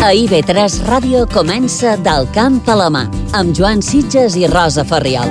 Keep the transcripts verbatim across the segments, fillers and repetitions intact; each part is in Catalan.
A I V tres Ràdio comença Del camp a la mà, amb Joan Sitges i Rosa Farriol.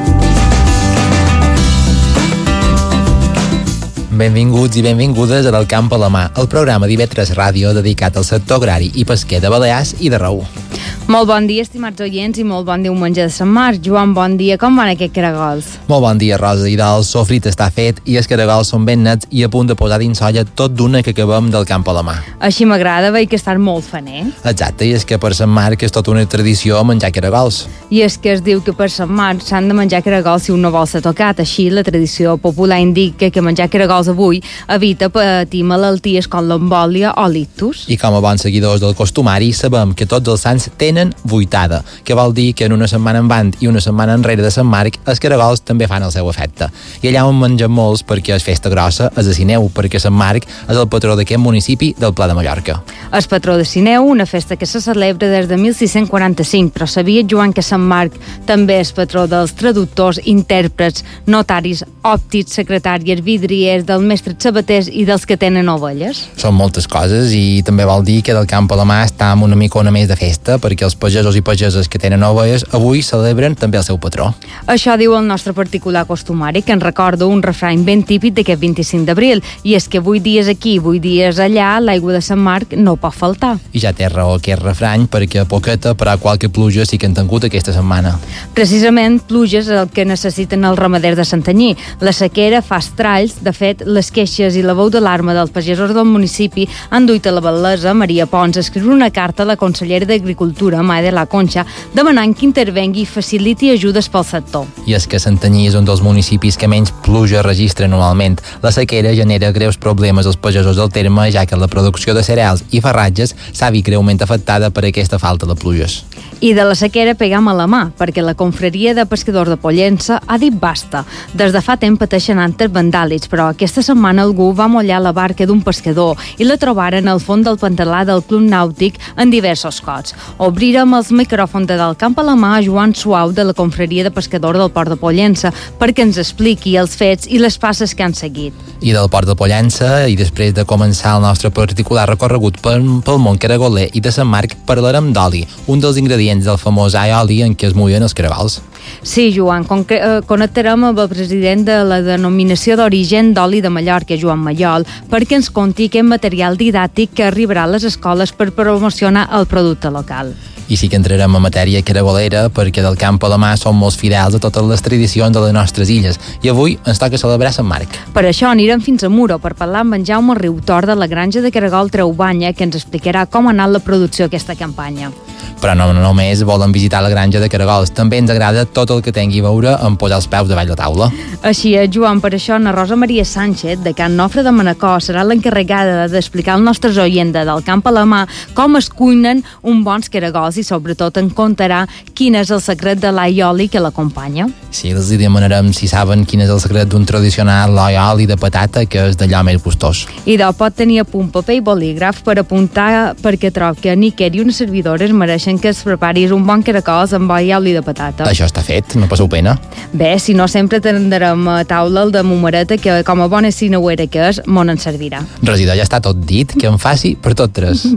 Benvinguts i benvingudes a Del camp a la mà, el programa d'I V tres Ràdio dedicat al sector agrari i pesquer de Balears i de Raül. Molt bon dia, estimats oients, i molt bon diumenge de Sant Marc. Joan, bon dia. Com van aquests caragols? Molt bon dia, Rosa. I del sofrit està fet i els caragols són ben nets i a punt de posar dins olla tot d'una que acabem del camp a la mà. Així m'agrada, veig que estan molt faner. Exacte, i és que per Sant Marc és tota una tradició menjar caragols. I és que es diu que per Sant Marc s'han de menjar caragols si un no vol ser tocat. Així, la tradició popular indica que menjar caragols avui evita patir malalties com l'embòlia o l'ictus. I com a bons seguidors del costumari sabem que tots els sants tenen vuitada, que vol dir que en una setmana en avant i una setmana enrere de Sant Marc els caragols també fan el seu efecte. I allà on mengen molts perquè és festa grossa és a Sineu, perquè Sant Marc és el patró d'aquest municipi del Pla de Mallorca. El patró de Sineu, una festa que se celebra des de mil sis-cents quaranta-cinc, però sabia, Joan, que Sant Marc també és patró dels traductors, intèrprets, notaris, òptics, secretàries, vidriers, dels mestres sabaters i dels que tenen ovelles? Són moltes coses i també vol dir que del camp a la mà està amb una micona més de festa, perquè els pagesos i pageses que tenen ovelles avui celebren també el seu patró. Això diu el nostre particular costumari, que en recorda un refrany ben típic d'aquest vint-i-cinc d'abril, i és que vuit dies aquí, vuit dies allà, l'aigua de Sant Marc no pot faltar. I ja té raó aquest refrany, perquè poqueta, però qualque pluja sí que han tingut aquesta setmana. Precisament, pluges és el que necessiten els ramaders de Santanyí. La sequera fa estralls. De fet, les queixes i la veu d'alarma dels pagesos del municipi han duit a la batllessa Maria Pons a escriure una carta a la consellera d'Agricultura, Mai de la Conxa, demanant que intervengui i faciliti ajudes pel sector. I és que Santanyí és un dels municipis que menys pluja registra anualment. La sequera genera greus problemes als pagesos del terme, ja que la producció de cereals i farratges s'ha vist greument afectada per aquesta falta de pluges. I de la sequera pegam a la mà, perquè la confraria de pescadors de Pollença ha dit basta. Des de fa temps pateixen antes vandàlids, però aquesta setmana algú va mollar la barca d'un pescador i la trobaren al fons del pantalà del Club Nàutic en diversos cots. Obrirem els micròfons de Del camp a la mà a Joan Suau de la confraria de pescadors del Port de Pollença perquè ens expliqui els fets i les passes que han seguit. I del Port de Pollença, i després de començar el nostre particular recorregut pel, pel món caragoler i de Sant Marc, parlarem d'oli, un dels ingredients del famós aioli en què es mullen els caragols. Sí, Joan, connectarem amb el president de la denominació d'origen d'oli de Mallorca, Joan Mallol, perquè ens conti aquest material didàctic que arribarà a les escoles per promocionar el producte local. I sí que entrarem en matèria caragolera, perquè del camp a la mà som molt fidels a totes les tradicions de les nostres illes, i avui ens toca celebrar Sant Marc. Per això anirem fins a Muro per parlar amb en Jaume Riutor de la granja de caragol Treubanya, que ens explicarà com ha anat la producció aquesta campanya. Però no, no només volen visitar la granja de caragols, també ens agrada tot el que tingui a veure amb posar els peus davall la taula. Així és, Joan, per això na Rosa Maria Sánchez, de Can Nofre de Manacor, serà l'encarregada d'explicar als nostres oients del camp a la mà com es cuinen un bons caragols i sobretot en contarà quin és el secret de l'aioli que l'acompanya. Sí, els demanarem si saben quin és el secret d'un tradicional aioli de patata, que és d'allò més gustós. I de pot tenir a punt paper i bolígraf per apuntar, perquè trob que Níquer i unes servidores mereixen que es preparis un bon caracols amb aioli de patata. Això està fet, no passeu pena. Bé, si no sempre tindrem a taula el de Momereta, que com a bona sineuera que és, mon en servirà. Regidor, ja està tot dit, que en faci per tot tres.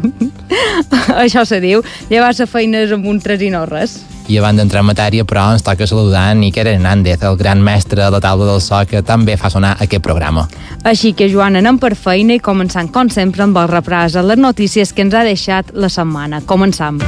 Això se diu, llevar-se feines amb un tres i no res. I abans d'entrar en matèria, però, ens toca saludar Níquer Hernández, el gran mestre de la taula del so que també fa sonar aquest programa. Així que, Joan, anem per feina i començant, com sempre, amb el repàs a les notícies que ens ha deixat la setmana. Començam.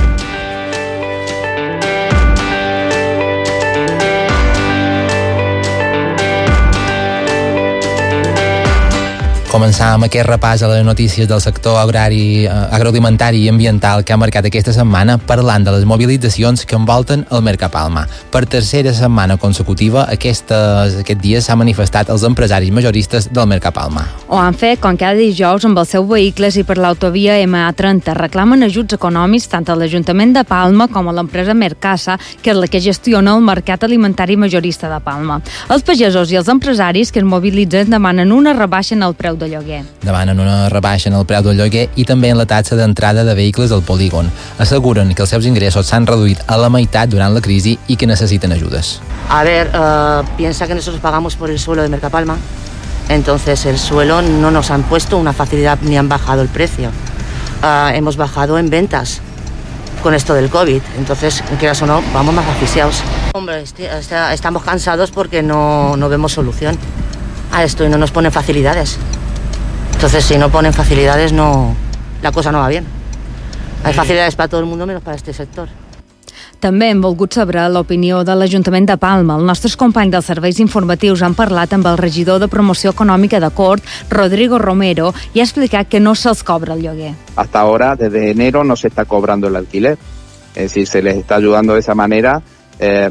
Començar amb aquest repàs a les notícies del sector agrari, agroalimentari i ambiental que ha marcat aquesta setmana parlant de les mobilitzacions que envolten el Mercapalma. Per tercera setmana consecutiva, aquestes, aquest dia s'ha manifestat els empresaris majoristes del Mercapalma. Ho han fet com cada dijous amb els seus vehicles i per l'autovia ema a trenta. Reclamen ajuts econòmics tant a l'Ajuntament de Palma com a l'empresa Mercasa, que és la que gestiona el mercat alimentari majorista de Palma. Els pagesos i els empresaris que es mobilitzen demanen una rebaixa en el preu de lloguer. Demanen una rebaixa en el preu del lloguer i també en la taxa d'entrada de vehicles al polígon. Asseguren que els seus ingressos s'han reduït a la meitat durant la crisi i que necessiten ajudes. A ver, uh, piensa que nosotros pagamos por el suelo de Mercapalma, entonces el suelo no nos han puesto una facilidad ni han bajado el precio. Uh, hemos bajado en ventas, con esto del COVID. Entonces, quieras o no, vamos más asfixiados. Hombre, est- est- estamos cansados porque no, no vemos solución a esto y no nos ponen facilidades. Entonces, si no ponen facilidades, no, la cosa no va bien. Hay facilidades para todo el mundo menos para este sector. També hem volgut saber l'opinió de l'Ajuntament de Palma. Els nostres companys dels serveis informatius han parlat amb el regidor de promoció econòmica de Cort, Rodrigo Romero, i ha explicat que no se'ls cobra el lloguer. Hasta ahora, desde enero, no se está cobrando el alquiler. Es decir, se les está ayudando de esa manera, eh,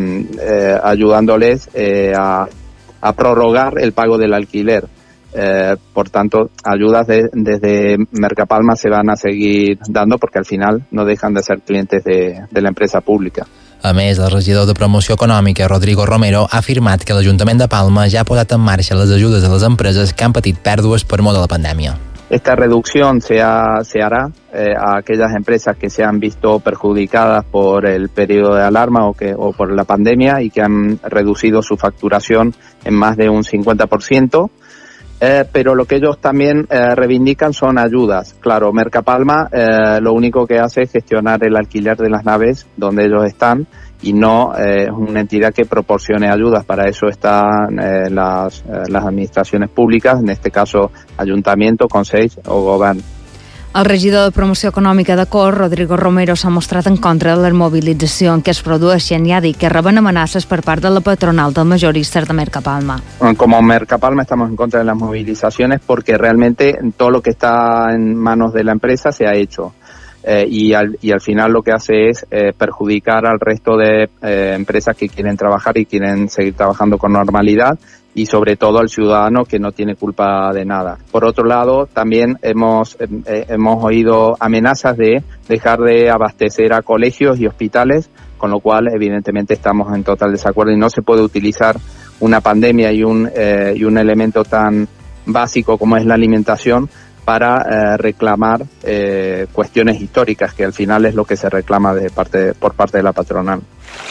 eh, ayudándoles eh, a, a prorrogar el pago del alquiler. Eh, por tanto, ayudas de, desde Mercapalma se van a seguir dando porque al final no dejan de ser clientes de, de la empresa pública. A més, el regidor de Promoció Econòmica, Rodrigo Romero, ha afirmat que l'Ajuntament de Palma ja ha posat en marxa les ajudes a les empreses que han patit pèrdues per mor de la pandèmia. Esta reducción se, ha, se hará eh, a aquellas empresas que se han visto perjudicadas por el periodo de alarma o, que, o por la pandemia y que han reducido su facturación en más de un cincuenta por ciento. Eh, pero lo que ellos también eh, reivindican son ayudas. Claro, Mercapalma eh, lo único que hace es gestionar el alquiler de las naves donde ellos están y no es eh, una entidad que proporcione ayudas. Para eso están eh, las, eh, las administraciones públicas, en este caso Ayuntamiento, Consell o Govern. El regidor de Promoció Econòmica de Cort, Rodrigo Romero, s'ha mostrat en contra de la mobilització en què es produeixen i ha dit que reben amenaces per part de la patronal del majoristes de Mercapalma. Como Mercapalma estamos en contra de las movilizaciones porque realmente todo lo que está en manos de la empresa se ha hecho. Eh, y, al, y al final lo que hace es eh, perjudicar al resto de eh, empresas que quieren trabajar y quieren seguir trabajando con normalidad y sobre todo al ciudadano que no tiene culpa de nada. Por otro lado, también hemos, eh, hemos oído amenazas de dejar de abastecer a colegios y hospitales, con lo cual evidentemente estamos en total desacuerdo y no se puede utilizar una pandemia y un, eh, y un elemento tan básico como es la alimentación para eh, reclamar eh, cuestiones históricas, que al final es lo que se reclama de parte, por parte de la patronal.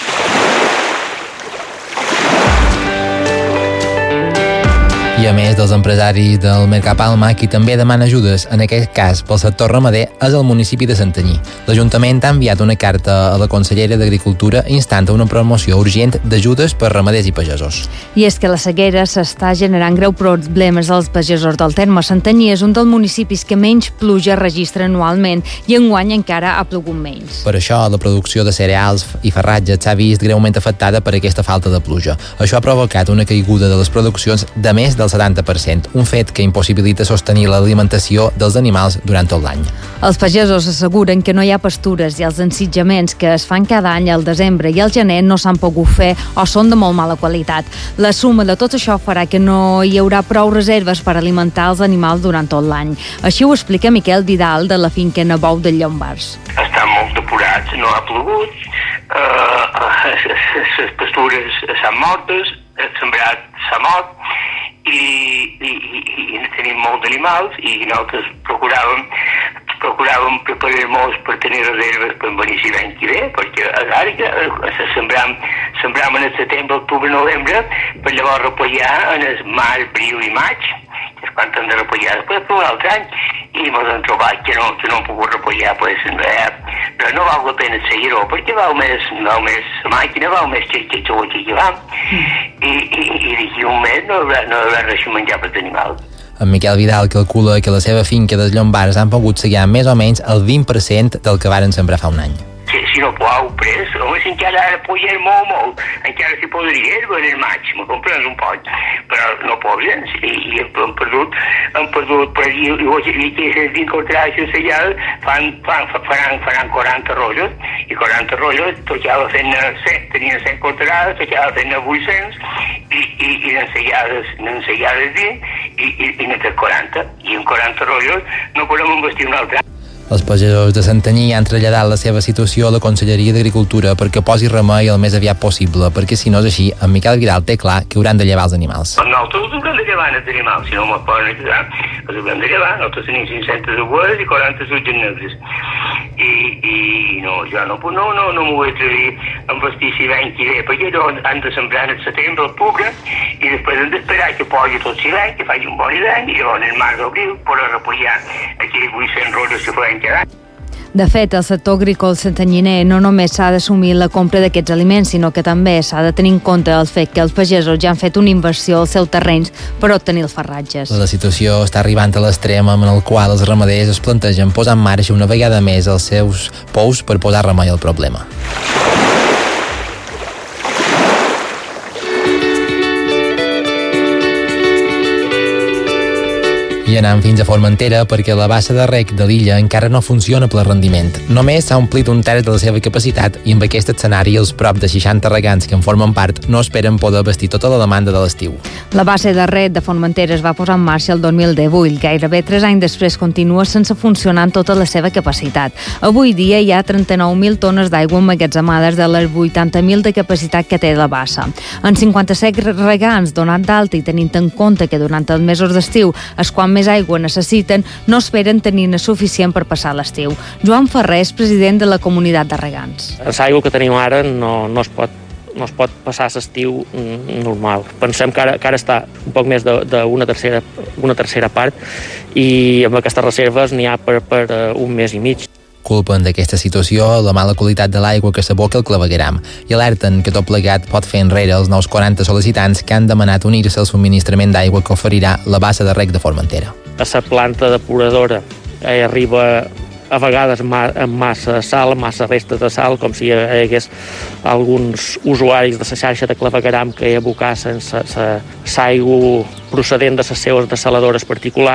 I a més dels empresaris del Mercapalma, qui també demana ajudes, en aquest cas pel sector ramader, és el municipi de Santanyí. L'Ajuntament ha enviat una carta a la consellera d'Agricultura instant a una promoció urgent d'ajudes per ramaders i pagesos. I és que la sequera s'està generant greu problemes als pagesos del terme. Santanyí és un dels municipis que menys pluja registra anualment i enguany encara ha plogut menys. Per això, la producció de cereals i farratges s'ha vist greument afectada per aquesta falta de pluja. Això ha provocat una caiguda de les produccions de més del setanta per cent, un fet que impossibilita sostenir l'alimentació dels animals durant tot l'any. Els pagesos asseguren que no hi ha pastures i els ensitjaments que es fan cada any al desembre i al gener no s'han pogut fer o són de molt mala qualitat. La suma de tot això farà que no hi haurà prou reserves per alimentar els animals durant tot l'any. Així ho explica Miquel Vidal de la finca Nebou de Llombards. Estan molt depurats, no ha plogut, eh, les pastures s'han mortes, el sembrat s'ha mort, i, i, i, i tenim molt d'animals i nosaltres procuràvem procuràvem preparar-nos per tenir reserves per venir si l'any que ve, perquè ara que sembram, sembram en el setembre, octubre, novembre, per llavors repollar en el març, abril i maig, que és quan hem de repollar després per un altre any, i ens hem trobat que no, que no hem pogut repollar, pues, eh, però no val la pena seguir-ho, perquè val més, val més la màquina, val més que el xautxí que va, i, i, i d'aquí un mes no haurà, no haurà res a menjar per l'animal. En Miquel Vidal calcula que la seva finca dels Llombards han pogut seguir més o menys el vint per cent del que varen sembrar fa un any. Si, si no plou pres, home, si encara ara pujar molt, molt, encara s'hi podria en el maig, me comprens un poc, però no poden, i, i hem perdut, hem perdut, per dir, i que les incorporacions allà fan, fan, faran, faran quaranta rotllos, i quaranta rotllos tocava fent cent, tenien cent cortarades, tocava fent vuit-cents, i, i, i n'ensellades, n'ensellades vint, i, i, i n'hi quaranta, i en quaranta rotllos no podem investir un altre. Els pagesos de Santanyí han traslladat la seva situació a la Conselleria d'Agricultura perquè posi remei el més aviat possible, perquè si no és així, en Miquel Vidal té clar que hauran de llevar els animals. Nosaltres els haurem de llevar els animals, si no ens poden ajudar, els haurem de llevar. Nosaltres tenim cinc-centes abueles i quaranta sutges negres. I, i no, jo no, no, no, no m'ho vull atrevir a investir si l'any que ve, perquè llavors han de sembrar en el setembre, octubre, i després hem d'esperar que posi tot si l'any, que faci un bon any, i llavors en març o abril poder repollar aquells vuit-cents rotllos que poden quedar. De fet, el sector agrícola santanyiner no només s'ha d'assumir la compra d'aquests aliments, sinó que també s'ha de tenir en compte el fet que els pagesos ja han fet una inversió als seus terrenys per obtenir els farratges. La situació està arribant a l'extrem en el qual els ramaders es plantegen posar en marxa una vegada més els seus pous per posar remei al problema. I anem fins a Formentera perquè la bassa de rec de l'illa encara no funciona ple rendiment. Només s'ha omplit un terç de la seva capacitat i amb aquest escenari els prop de seixanta regants que en formen part no esperen poder vestir tota la demanda de l'estiu. La bassa de rec de Formentera es va posar en marxa el dos mil divuit. Gairebé tres anys després continua sense funcionar en tota la seva capacitat. Avui dia hi ha trenta-nou mil tones d'aigua emmagatzemades de les vuitanta mil de capacitat que té la bassa. En cinquanta-set regants donat d'alta i tenint en compte que durant els mesos d'estiu és quan més aigua necessiten, no esperen tenir-ne suficient per passar l'estiu. Joan Ferrer és president de la comunitat de regants. L'aigua que tenim ara no, no es pot no es pot passar l'estiu normal. Pensem que ara, que ara està un poc més d'una tercera, una tercera part i amb aquestes reserves n'hi ha per, per un mes i mig. Culpen d'aquesta situació la mala qualitat de l'aigua que s'aboca al clavegueram i alerten que tot plegat pot fer enrere els nous quaranta sol·licitants que han demanat unir-se al subministrament d'aigua que oferirà la bassa de rec de Formentera. A la planta depuradora eh, arriba a vegades amb massa sal, massa restes de sal, com si hi hagués alguns usuaris de la xarxa de clavegueram que hi abocassen l'aigua procedent de les seves desaladores particulars.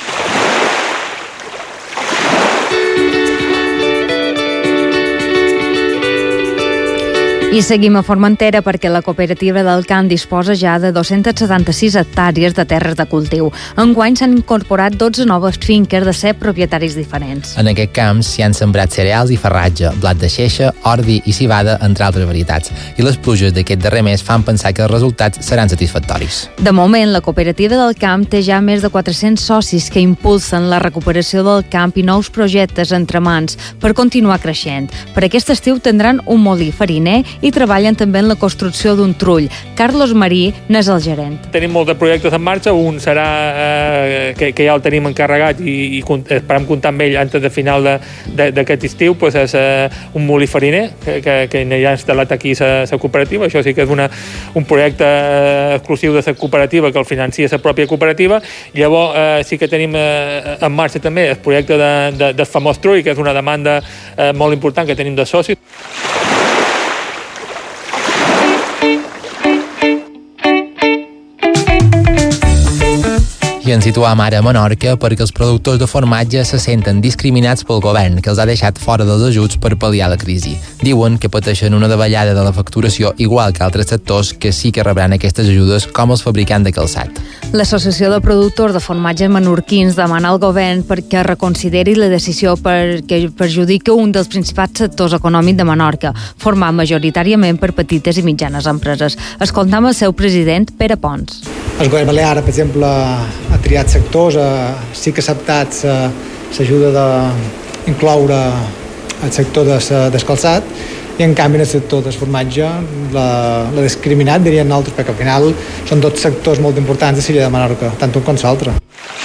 I seguim a Formentera perquè la cooperativa del Camp disposa ja de dos-centes setanta-sis hectàrees de terres de cultiu. Enguany s'han incorporat dotze noves finques de set propietaris diferents. En aquest camp s'hi han sembrat cereals i farratge, blat de xeixa, ordi i civada, entre altres varietats. I les pluges d'aquest darrer mes fan pensar que els resultats seran satisfactoris. De moment, la cooperativa del Camp té ja més de quatre-cents socis que impulsen la recuperació del camp i nous projectes entre mans per continuar creixent. Per aquest estiu tindran un molí fariner i treballen també en la construcció d'un trull. Carlos Marí n'és el gerent. Tenim molts de projectes en marxa, un serà eh, que, que ja el tenim encarregat i, i esperem comptar amb ell antes de final d'aquest estiu, pues és eh, un molí fariner que, que, que ja ha instal·lat aquí la cooperativa. Això sí que és una, un projecte exclusiu de la cooperativa que el financia la pròpia cooperativa. Llavors eh, sí que tenim eh, en marxa també el projecte de, de, del famós trull, que és una demanda eh, molt important que tenim de socis. I ens situam ara a Menorca perquè els productors de formatge se senten discriminats pel govern, que els ha deixat fora dels ajuts per pal·liar la crisi. Diuen que pateixen una davallada de la facturació igual que altres sectors que sí que rebran aquestes ajudes, com els fabricants de calçat. L'Associació de Productors de Formatge Menorquins demana al govern perquè reconsideri la decisió perquè perjudica un dels principals sectors econòmics de Menorca, format majoritàriament per petites i mitjanes empreses. Escoltam el seu president, Pere Pons. El govern balear, per exemple, ha triat sectors, eh, sí que ha acceptat l'ajuda d'incloure el sector de, del calçat i en canvi en el sector del formatge l'ha discriminat, dirien nosaltres, perquè al final són dos sectors molt importants de l'illa de Menorca, tant un com l'altre.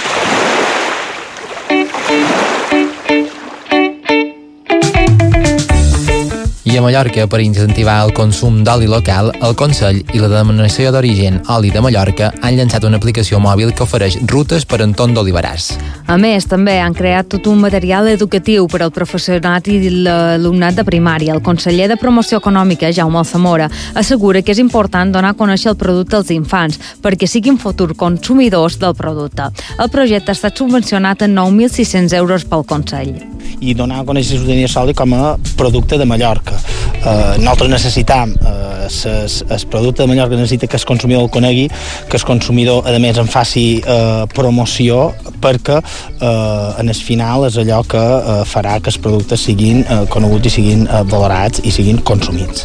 I a Mallorca, per incentivar el consum d'oli local, el Consell i la Denominació d'Origen Oli de Mallorca han llançat una aplicació mòbil que ofereix rutes per entorn d'oliverars. A més, també han creat tot un material educatiu per al professorat i l'alumnat de primària. El conseller de Promoció Econòmica, Jaume Alzamora, assegura que és important donar a conèixer el producte als infants perquè siguin futurs consumidors del producte. El projecte ha estat subvencionat en nou mil sis-cents euros pel Consell. I donar a conèixer la ciutadania sòlida com a producte de Mallorca. Eh, nosaltres necessitam, eh, ses, el producte de Mallorca necessita que el consumidor el conegui, que el consumidor, a més, en faci eh, promoció, perquè eh, en el final és allò que eh, farà que els productes siguin eh, coneguts i siguin eh, valorats i siguin consumits.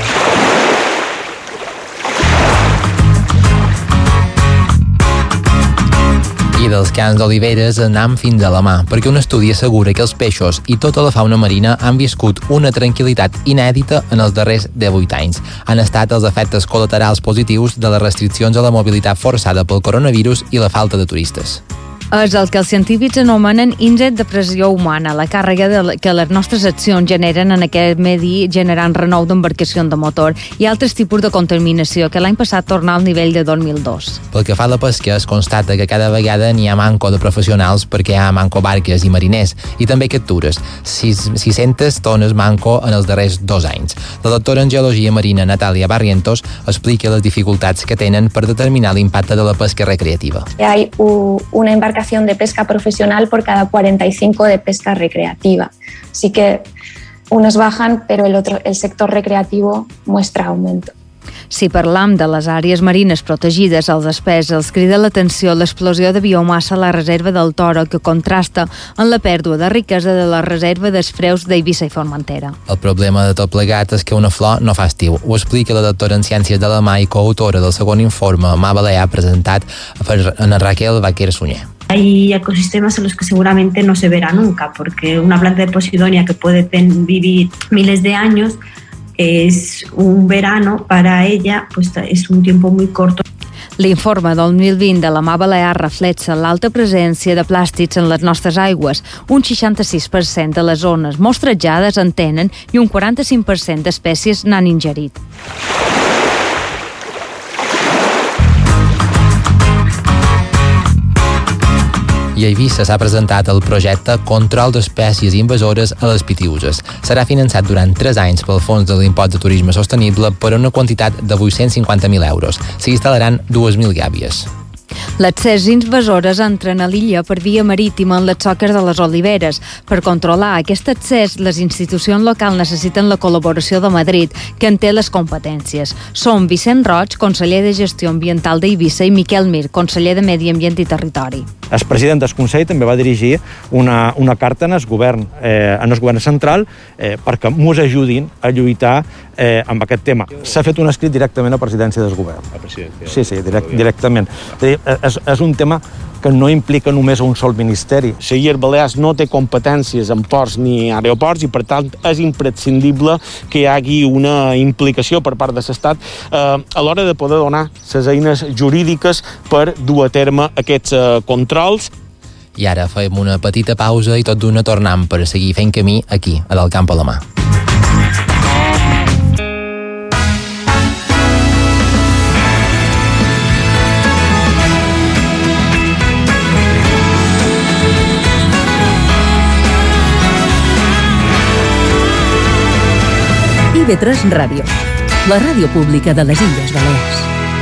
I dels camps d'oliveres anam fins a la mà, perquè un estudi assegura que els peixos i tota la fauna marina han viscut una tranquil·litat inèdita en els darrers divuit anys. Han estat els efectes col·laterals positius de les restriccions a la mobilitat forçada pel coronavirus i la falta de turistes. És el que els científics anomenen índex de pressió humana, la càrrega de la, que les nostres accions generen en aquest medi, generant renou d'embarcacions de motor i altres tipus de contaminació que l'any passat tornà al nivell de dos mil dos. Pel que fa a la pesca, es constata que cada vegada n'hi ha manco de professionals perquè hi ha manco barques i mariners, i també captures, sis centes tones manco en els darrers dos anys. La doctora en Geologia Marina, Natàlia Barrientos, explica les dificultats que tenen per determinar l'impacte de la pesca recreativa. Hay una embarcación de pesca profesional por cada cuarenta y cinco de pesca recreativa. Así que unos bajan, pero el, otro, el sector recreativo muestra aumento. Si parlam de les àrees marines protegides, als experts els crida l'atenció l'explosió de biomassa a la reserva del Toro, que contrasta amb la pèrdua de riquesa de la reserva dels freus d'Eivissa i Formentera. El problema de tot plegat és que una flor no fa estiu. Ho explica la doctora en Ciències de la Mar i coautora del segon informe Mar Balear presentat per Ana Raquel Vaquer-Sunyer. Hay ecosistemas en los que seguramente no se verá nunca, porque una planta de Posidonia que puede vivir miles de años, es un verano para ella, pues es un tiempo muy corto. L'informe del dos mil vint de la Mar Balear reflexa l'alta presència de plàstics en les nostres aigües. Un seixanta-sis per cent de les zones mostrejades en tenen i un quaranta-cinc per cent d'espècies n'han ingerit. I a Eivissa s'ha presentat el projecte Control d'espècies invasores a les Pitiüses. Serà finançat durant tres anys pel Fons de l'Impost de Turisme Sostenible per una quantitat de vuit-cents cinquanta mil euros. S'hi instal·laran dues mil gàbies. Les ses invasores entren a l'illa per via marítima en les soques de les oliveres. Per controlar aquest accés, les institucions locals necessiten la col·laboració de Madrid, que en té les competències. Són Vicent Roig, conseller de Gestió Ambiental d'Eivissa, i Miquel Mir, conseller de Medi Ambient i Territori. El president del Consell també va dirigir una, una carta en el govern, eh, en el govern central eh, perquè ens ajudin a lluitar eh, amb aquest tema. S'ha fet un escrit directament a presidència del govern. A presidència? Sí, sí, direct, directament. És, és un tema que no implica només un sol ministeri. Les Illes Balears no té competències en ports ni aeroports i, per tant, és imprescindible que hi hagi una implicació per part de l'Estat eh, a l'hora de poder donar les eines jurídiques per dur a terme aquests eh, controls. I ara fem una petita pausa i tot d'una tornam per seguir fent camí aquí, a del Camp a la Mà. I V tres Ràdio, la ràdio pública de les Illes Balears.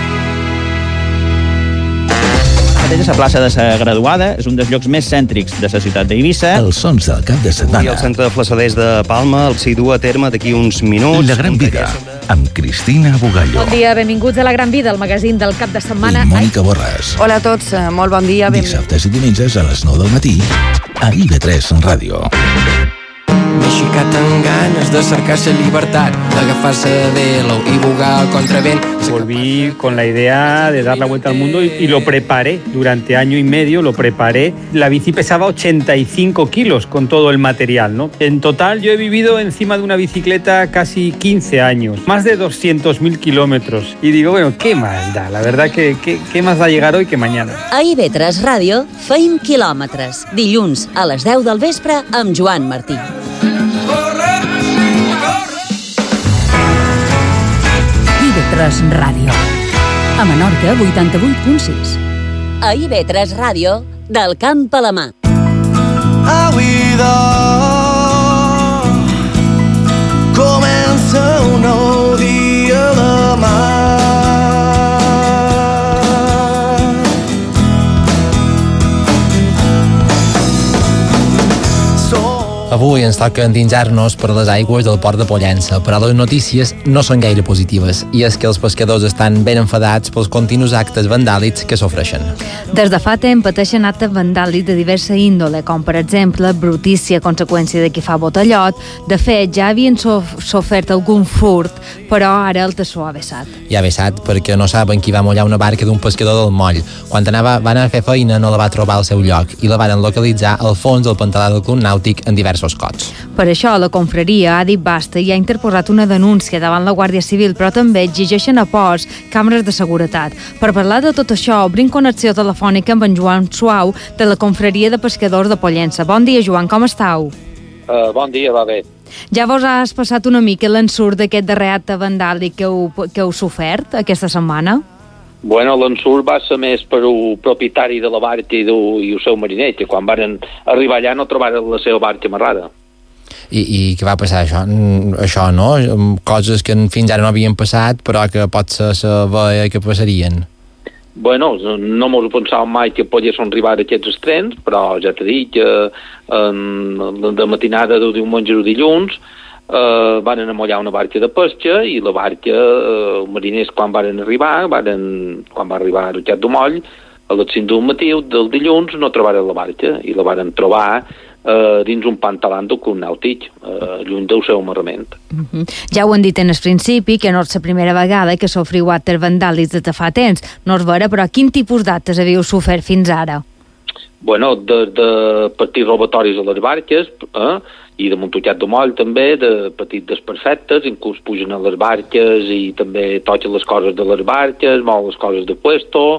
La plaça de la Graduada és un dels llocs més cèntrics de la ciutat d'Eivissa. Els sons del cap de setmana. I el centre de flassaders de Palma el s'hi du a terme d'aquí uns minuts. La Gran Vida, amb Cristina Bugallo. Bon dia, benvinguts a La Gran Vida, el magazín del cap de setmana. I Mònica Borràs. Hola a tots, molt bon dia. Dissabtes i diumenges a les nou del matí a I V tres Ràdio. M'he aixecat amb ganes de cercar la llibertat, d'agafar-se de velo y bugar al contravent. Volví con la idea de dar la vuelta al mundo y, y lo preparé durante año y medio, lo preparé. La bici pesaba ochenta y cinco kilos con todo el material, ¿no? En total yo he vivido encima de una bicicleta casi quince años, más de doscientos mil kilómetros. Y digo, bueno, ¿qué más da? La verdad que ¿qué, qué más da llegar hoy que mañana? A I V tres Ràdio feim quilòmetres. Dilluns a les deu del vespre amb Joan Martí. I V tres Ràdio. A Menorca, vuitanta-vuit punt sis. A I V tres Ràdio, del Camp a la Mà. Avui comença un nou dia a la mà. Avui ens toca endinsar-nos per les aigües del port de Pollença, però les notícies no són gaire positives, i és que els pescadors estan ben enfadats pels continus actes vandàlics que s'ofreixen. Des de fa temps pateixen actes vandàlics de diversa índole, com per exemple brutícia a conseqüència de qui fa botellot. De fet, ja havien sofert algun furt, però ara el tassó ha vessat. I ha vessat perquè no saben qui va mullar una barca d'un pescador del moll. Quan anava, va anar a fer feina no la va trobar al seu lloc i la varen localitzar al fons del pantalà del club nàutic en diversos seus cots. Per això, la confraria ha dit basta i ha interposat una denúncia davant la Guàrdia Civil, però també exigeixen a ports càmeres de seguretat. Per parlar de tot això, obrim connexió telefònica amb en Joan Suau, de la confraria de pescadors de Pollença. Bon dia, Joan, com estàu? Uh, bon dia, va bé. Ja vos has passat una mica l'ensurt d'aquest darrer acte vandàlic que heu, que heu sofert aquesta setmana? Bueno, l'ensurt va ser més per el propietari de la barca i, de, i el seu mariner, que quan van arribar allà no trobaren la seva barca amarrada. I, i què va passar això? Això, no? Coses que fins ara no havien passat, però que potser se veia que passarien. Bueno, no mos ho pensàvem mai que poguessin arribar a aquests extrems, però ja t'he dit que eh, de matinada de diumenge o dilluns eh, van amollar una barca de pesca i la barca, eh, els mariners quan van arribar, varen, quan va arribar a Roquet de Moll, a les cinc del matí del dilluns no trobaren la barca i la varen trobar eh, dins un pantalant nàutic, eh, lluny del seu amarrament. Uh-huh. Ja ho han dit en el principi, que no és la primera vegada que sofriu actes vandàlics des de fa temps. No és vera, però quin tipus d'actes havíeu sofert fins ara? Bueno, de, de petits robatoris a les barques, eh, i de Montutxat de Moll també, de petits desperfectes, inclús pugen a les barques i també toquen les coses de les barques, mouen les coses de puesto,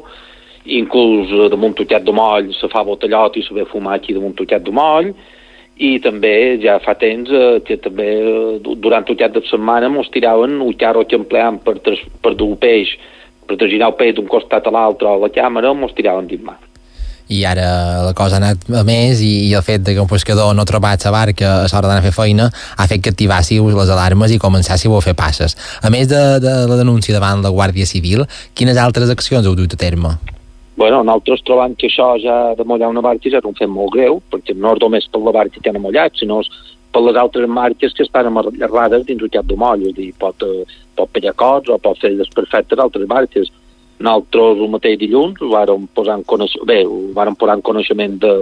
inclús de Montutxat de Moll se fa botellot i se ve fumar aquí de Montutxat de Moll, i també ja fa temps eh, que també eh, durant tot cap de setmana mos tiraven un carro que empleàvem per, per dur peix, per traginar el peix d'un costat a l'altre a la càmera, mos tiraven dins mar. I ara la cosa ha anat a més i, i el fet de que un pescador no ha trobat la barca a l'hora d'anar a fer feina ha fet que activássiu les alarmes i començàssiu a fer passes. A més de, de la denúncia davant la Guàrdia Civil, quines altres accions heu dut a terme? Bueno, nosaltres trobam que això ja de mollar una barca ja és un fet molt greu, perquè no és només per la barca que han amollat, sinó per les altres marques que estan amarrades dins el cap de moll, és a dir, pot, pot pegar cots o pot fer desperfectes altres barques. Nosaltres el mateix dilluns ho vàrem posar en coneixement, bé, ho vàrem posar en coneixement de,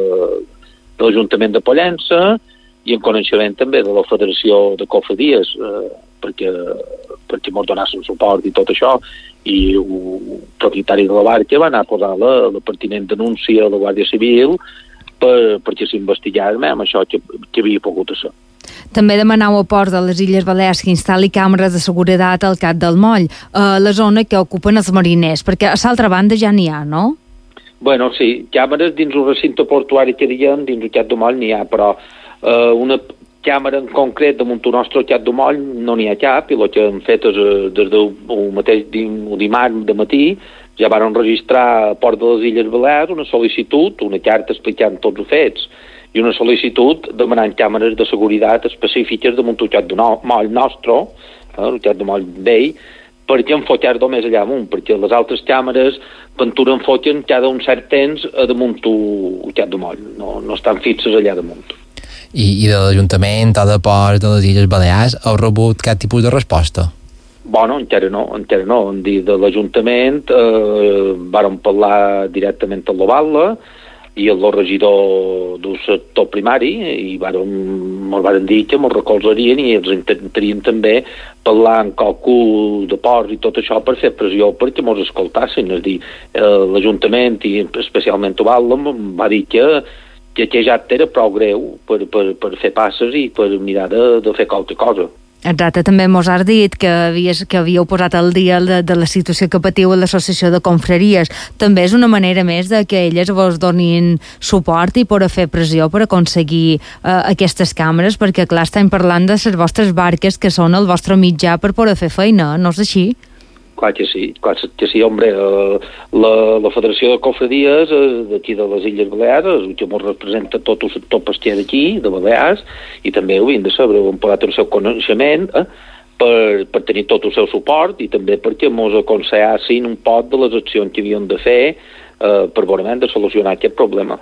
de l'Ajuntament de Pollença i en coneixement també de la Federació de Cofradies, eh, perquè, perquè mos donassin suport i tot això, i el propietari de la barca va anar a posar la, la pertinent denúncia a la Guàrdia Civil per, perquè s'investigés amb això que, que havia pogut ser. També demanau a Ports de les Illes Balears que instal·li càmeres de seguretat al cap del moll, a la zona que ocupen els mariners, perquè a l'altra banda ja n'hi ha, no? Bueno, sí, càmeres dins el recinte portuari que diem, dins el cap de moll n'hi ha, però eh, una càmera en concret damunt el nostre cap de moll no n'hi ha cap, i el que hem fet és eh, des del mateix dimarts de matí ja van registrar a Port de les Illes Balears una sol·licitud, una carta explicant tots els fets i una sol·licitud demanant càmeres de seguretat específiques damunt el cap de moll nostre, eh, el cap de moll vell, perquè en focar només allà amunt, perquè les altres càmeres ventura en foquen cada un cert temps damunt el cap de moll, no, no estan fixes allà damunt. I, i de l'Ajuntament o de Ports de les Illes Balears heu rebut cap tipus de resposta? Bueno, encara no, encara no. En dir de l'Ajuntament eh, vàrem parlar directament amb l'Ovalda i el regidor del sector primari i vàrem, mos varen dir que mos recolzarien i els intentarien també parlar amb qualcú de Ports i tot això per fer pressió perquè mos escoltassin. És a dir, eh, l'Ajuntament i especialment Ovalda va dir que que aquest acte era prou greu per, per, per fer passes i per mirar de, de fer qualque cosa. Exacte, també mos has dit que, havies, que havíeu posat al dia de, de la situació que patiu a l'Associació de Confraries. També és una manera més de que elles vos donin suport i per a fer pressió per aconseguir eh, aquestes càmeres, perquè clar, estem parlant de les vostres barques que són el vostre mitjà per poder fer feina, no és així? Clar que sí, clar que sí, hombre, la, la Federació de Cofradies d'aquí de les Illes Balears, que ens representa tot el sector pesquer d'aquí, de Balears, i també ho havien de saber, ho hem posat el seu coneixement, eh, per, per tenir tot el seu suport i també perquè ens aconsellessin un poc de les accions que havíem de fer eh, per veurement de solucionar aquest problema.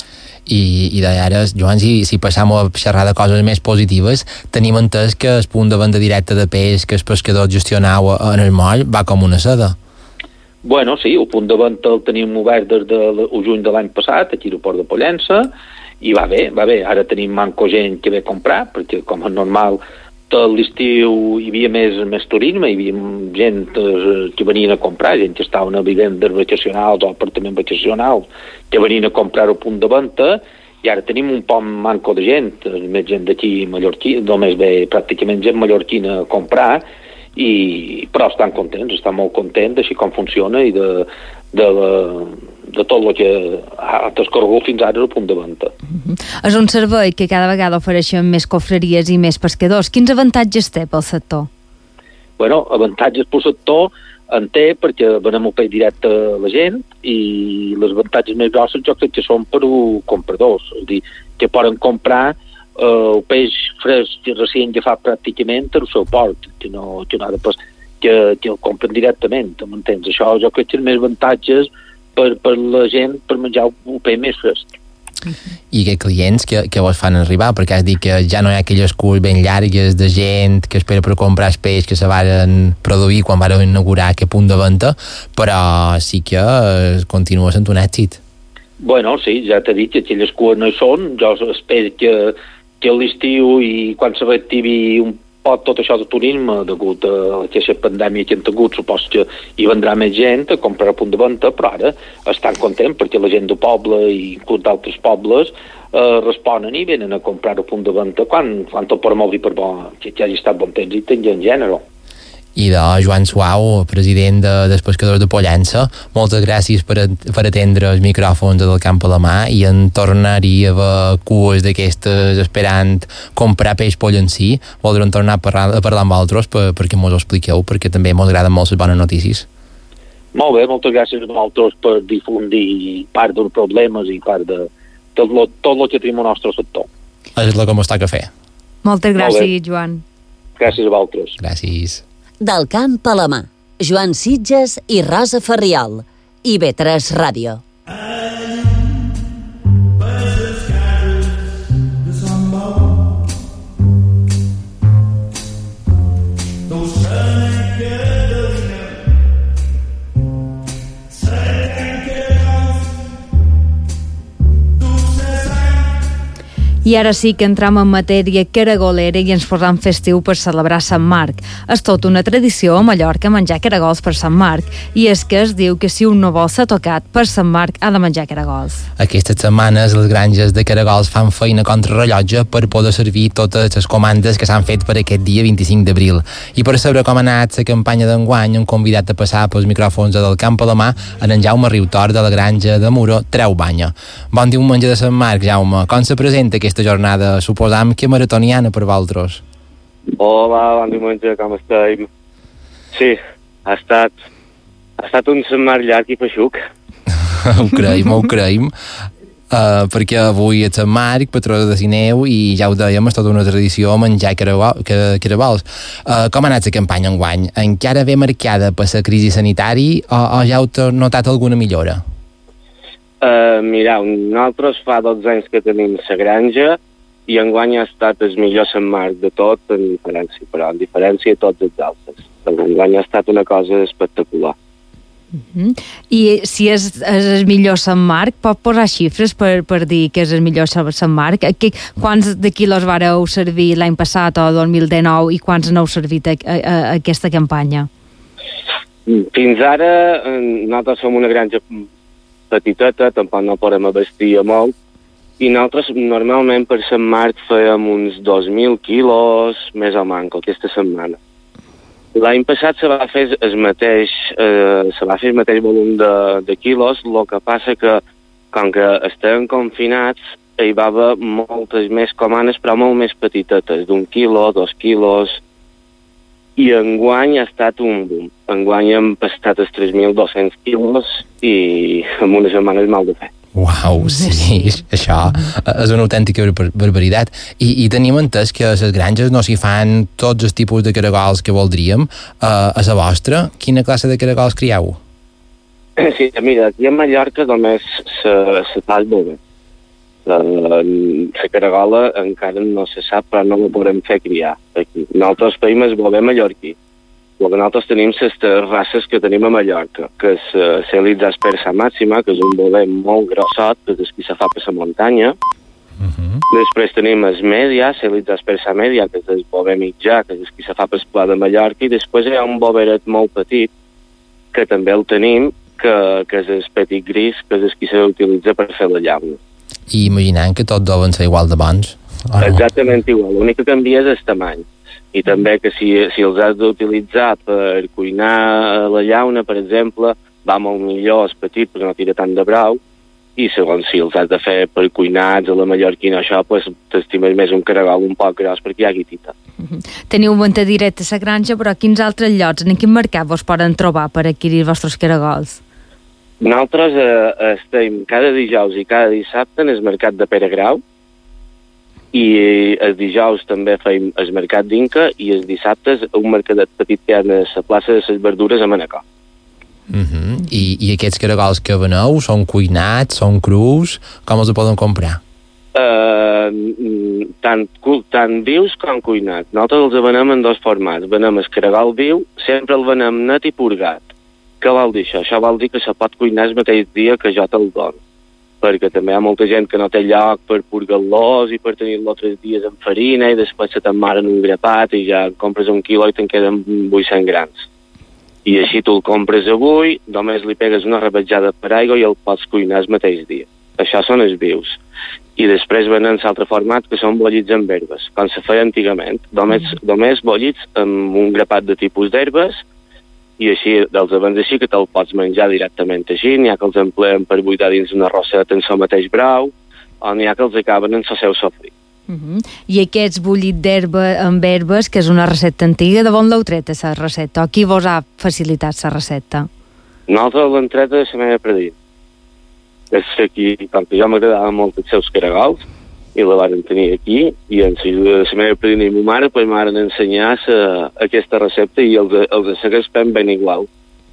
I, i d'ara, Joan, si, si passam a xerrar de coses més positives, tenim entès que el punt de venda directa de peix que els pescadors gestionau en el moll va com una seda. Bueno, sí, el punt de venda el tenim obert des del juny de l'any passat, aquí al Port de Pollença, i va bé, va bé. Ara tenim manco gent que ve a comprar, perquè com és normal, tot l'estiu hi havia més, més turisme, hi havia gent eh, que venien a comprar, gent que estaven a vivendes vacacionals o apartaments vacacionals, que venien a comprar al punt de venda, i ara tenim un poc manco de gent, més gent d'aquí mallorquí, només ve pràcticament gent mallorquina a comprar, i, però estan contents, estan molt contents d'així com funciona i de, de, la, de tot el que ha transcorregut fins ara al punt de venda. Mm-hmm. És un servei que cada vegada ofereixen més cofreries i més pescadors. Quins avantatges té pel sector? Bueno, avantatges pel sector en té perquè venem el peix directe a la gent i les avantatges més grosses jo crec que són per als compradors, és a dir, que poden comprar eh, el peix fresc i recient agafat pràcticament al seu port, que no, que no ha de pas, que, que el compren directament, m'entens? Això jo crec que és més avantatges per, per la gent per menjar el peix més fresc. I que clients que, que vos fan arribar, perquè has dit que ja no hi ha aquelles cues ben llargues de gent que espera per comprar el peix que se van produir quan van inaugurar aquest punt de venda, però sí que continua sent un èxit. Bueno, sí, ja t'he dit que aquelles cues no hi són, jo espero que, que a l'estiu i quan se reactivi un poc tot això de turisme, degut a aquesta pandèmia que hem tingut, supos que hi vendrà més gent a comprar a punt de venda, però ara estan contents perquè la gent del poble i inclús d'altres pobles eh, responen i venen a comprar a punt de venda quan, quan tot per molt i per bo, que, que hagi estat bon temps i tinguin gènere. I de Joan Suau, president de, dels pescadors de Pollença, moltes gràcies per, per atendre els micròfons del Camp a la mà i en tornaria a haver cues d'aquestes esperant comprar peix pollencí. Voldrem tornar a parlar, a parlar amb altres per, perquè mos ho expliqueu, perquè també mos agraden molt les bones notícies. Molt bé, moltes gràcies a vosaltres per difundir part dels problemes i part de tot lo, tot lo que tenim al nostre sector. És el que mos toca fer. Moltes gràcies, Joan. Gràcies a vosaltres. Gràcies. Del Camp a la mà, Joan Sitges i Rosa Ferriol, I V tres Ràdio. I ara sí que entram en matèria caragolera i ens posam festiu per celebrar Sant Marc. És tot una tradició a Mallorca menjar caragols per Sant Marc, i és que es diu que si un no vol ser tocat per Sant Marc ha de menjar caragols. Aquestes setmanes les granges de caragols fan feina contra rellotge per poder servir totes les comandes que s'han fet per aquest dia vint-i-cinc d'abril. I per saber com ha anat la campanya d'enguany hem convidat a passar pels micròfons del Camp a la mà en en Jaume Riutor de la granja de Muro, Treu Banya. Bon diumenge de Sant Marc, Jaume. Com se presenta aquesta jornada, suposam que maratoniana per vosaltres? Hola, bon diumenge, com estem? Sí, ha estat ha estat un Sant Marc llarg i feixuc. Ho creiem, ho creiem. Uh, perquè avui és Sant Marc, patró de Sineu, i ja ho dèiem, és tota una tradició menjar caragols. Uh, com ha anat la campanya enguany? Encara ve marcada per la crisi sanitari o, o ja heu notat alguna millora? Uh, mireu, nosaltres fa dotze anys que tenim la granja i enguany ha estat el millor Sant Marc de tot, en diferència, però en diferència de tots els altres. Enguany ha estat una cosa espectacular. Uh-huh. I si és, és el millor Sant Marc, pot posar xifres per, per dir que és el millor Sant Marc? Que, quants de quilos vareu servir l'any passat o dos mil dinou i quants n'heu servit a, a, a aquesta campanya? Fins ara nosaltres som una granja petiteta, tampoc no podem abastir molt, i nosaltres normalment per Sant Marc fèiem uns dos mil quilos més o manco aquesta setmana. L'any passat se va fer el mateix, eh, se va fer el mateix volum de, de quilos, el que passa que com que estàvem confinats hi va haver moltes més comanes però molt més petitetes, d'un quilo, dos quilos, i enguany ha estat un boom. Enguany hem pastat els tres mil dos-cents quilos i en una setmana és mal de fer. Uau, sí, això és una autèntica barbaritat. I, i tenim entès que a les granges no s'hi fan tots els tipus de caragols que voldríem. Uh, a la vostra, quina classe de caragols crieu? Sí, mira, aquí a Mallorca només se, se fa el bove. La, la, la caragola encara no se sap, però no la podem fer criar aquí. Nosaltres feim el bover mallorquí. El que nosaltres tenim les races que tenim a Mallorca, que és uh, Cèlid Aspersa Màxima, que és un bover molt grossot, que és qui se fa per la muntanya. Uh-huh. Després tenim el Mèdia, Cèlid Aspersa Mèdia, que és el bover mitjà, que és qui se fa per el Pla de Mallorca, i després hi ha un boveret molt petit, que també el tenim, que, que és el petit gris, que és el qui s'utilitza per fer la llauna. I imaginant que tots deuen ser igual de bons. No? Exactament igual, l'únic que canvia és el tamany. I també que si, si els has d'utilitzar per cuinar a la llauna, per exemple, va molt millor el petit perquè no tira tant de brau, i segons si els has de fer per cuinats a la mallorquina o això, pues, t'estimes més un caragol un poc gros perquè hi ha guitita. Uh-huh. Teniu venda directa a la granja, però quins altres llocs, en quin mercat vos poden trobar per adquirir els vostres caragols? Nosaltres eh, estem cada dijous i cada dissabte en el mercat de Pere Grau, i els dijous també feim el mercat d'Inca i els dissabtes un mercadet petit que hi ha a la plaça de les Verdures a Manacor. Uh-huh. I, I aquests caragols que veneu són cuinats, són crus, com els poden comprar? Uh, tant, tant vius com cuinats. Nosaltres els venem en dos formats. Venem el caragol viu, sempre el venem net i purgat. Què vol dir això? Això vol dir que se pot cuinar el mateix dia que jo te'l dono, perquè també hi ha molta gent que no té lloc per purgar-los i per tenir-lo tres dies en farina i després se t'emmaren un grapat i ja compres un quilo i te'n queden vuit-cents grams. I així tu el compres avui, només li pegues una rebetjada per aigua i el pots cuinar el mateix dia. Això són els vius. I després venen l'altre format, que són bollits amb herbes, com se feia antigament. Només, només bollits amb un grapat de tipus d'herbes, i així, dels abans així, que te'l pots menjar directament així. N'hi ha que els empleen per buidar dins una rosseta en el mateix brau, o n'hi ha que els acaben en el seu sofrit. Uh-huh. I aquests bullit d'herba amb herbes, que és una recepta antiga, de on l'heu tret, la recepta? O qui vos ha facilitat la recepta? Nosaltres l'hem tret de la meva predina. És aquí, com que jo m'agradava molt els seus caragols, i la varen tenir aquí, i en l'ajuda de la meva predina i ma mare, pues m'han ensenyat aquesta recepta i els, els segueixen ben igual.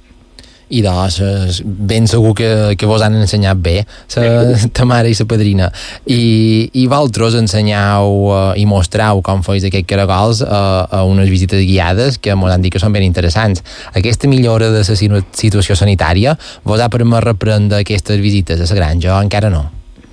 I doncs, ben segur que, que vos han ensenyat bé, la, ta mare i la padrina. I, i vosaltres ensenyau uh, i mostrau com feis aquests caragols uh, a unes visites guiades que mos han dit que són ben interessants. Aquesta millora de la situació sanitària vos ha permès reprendre aquestes visites a la granja o encara no?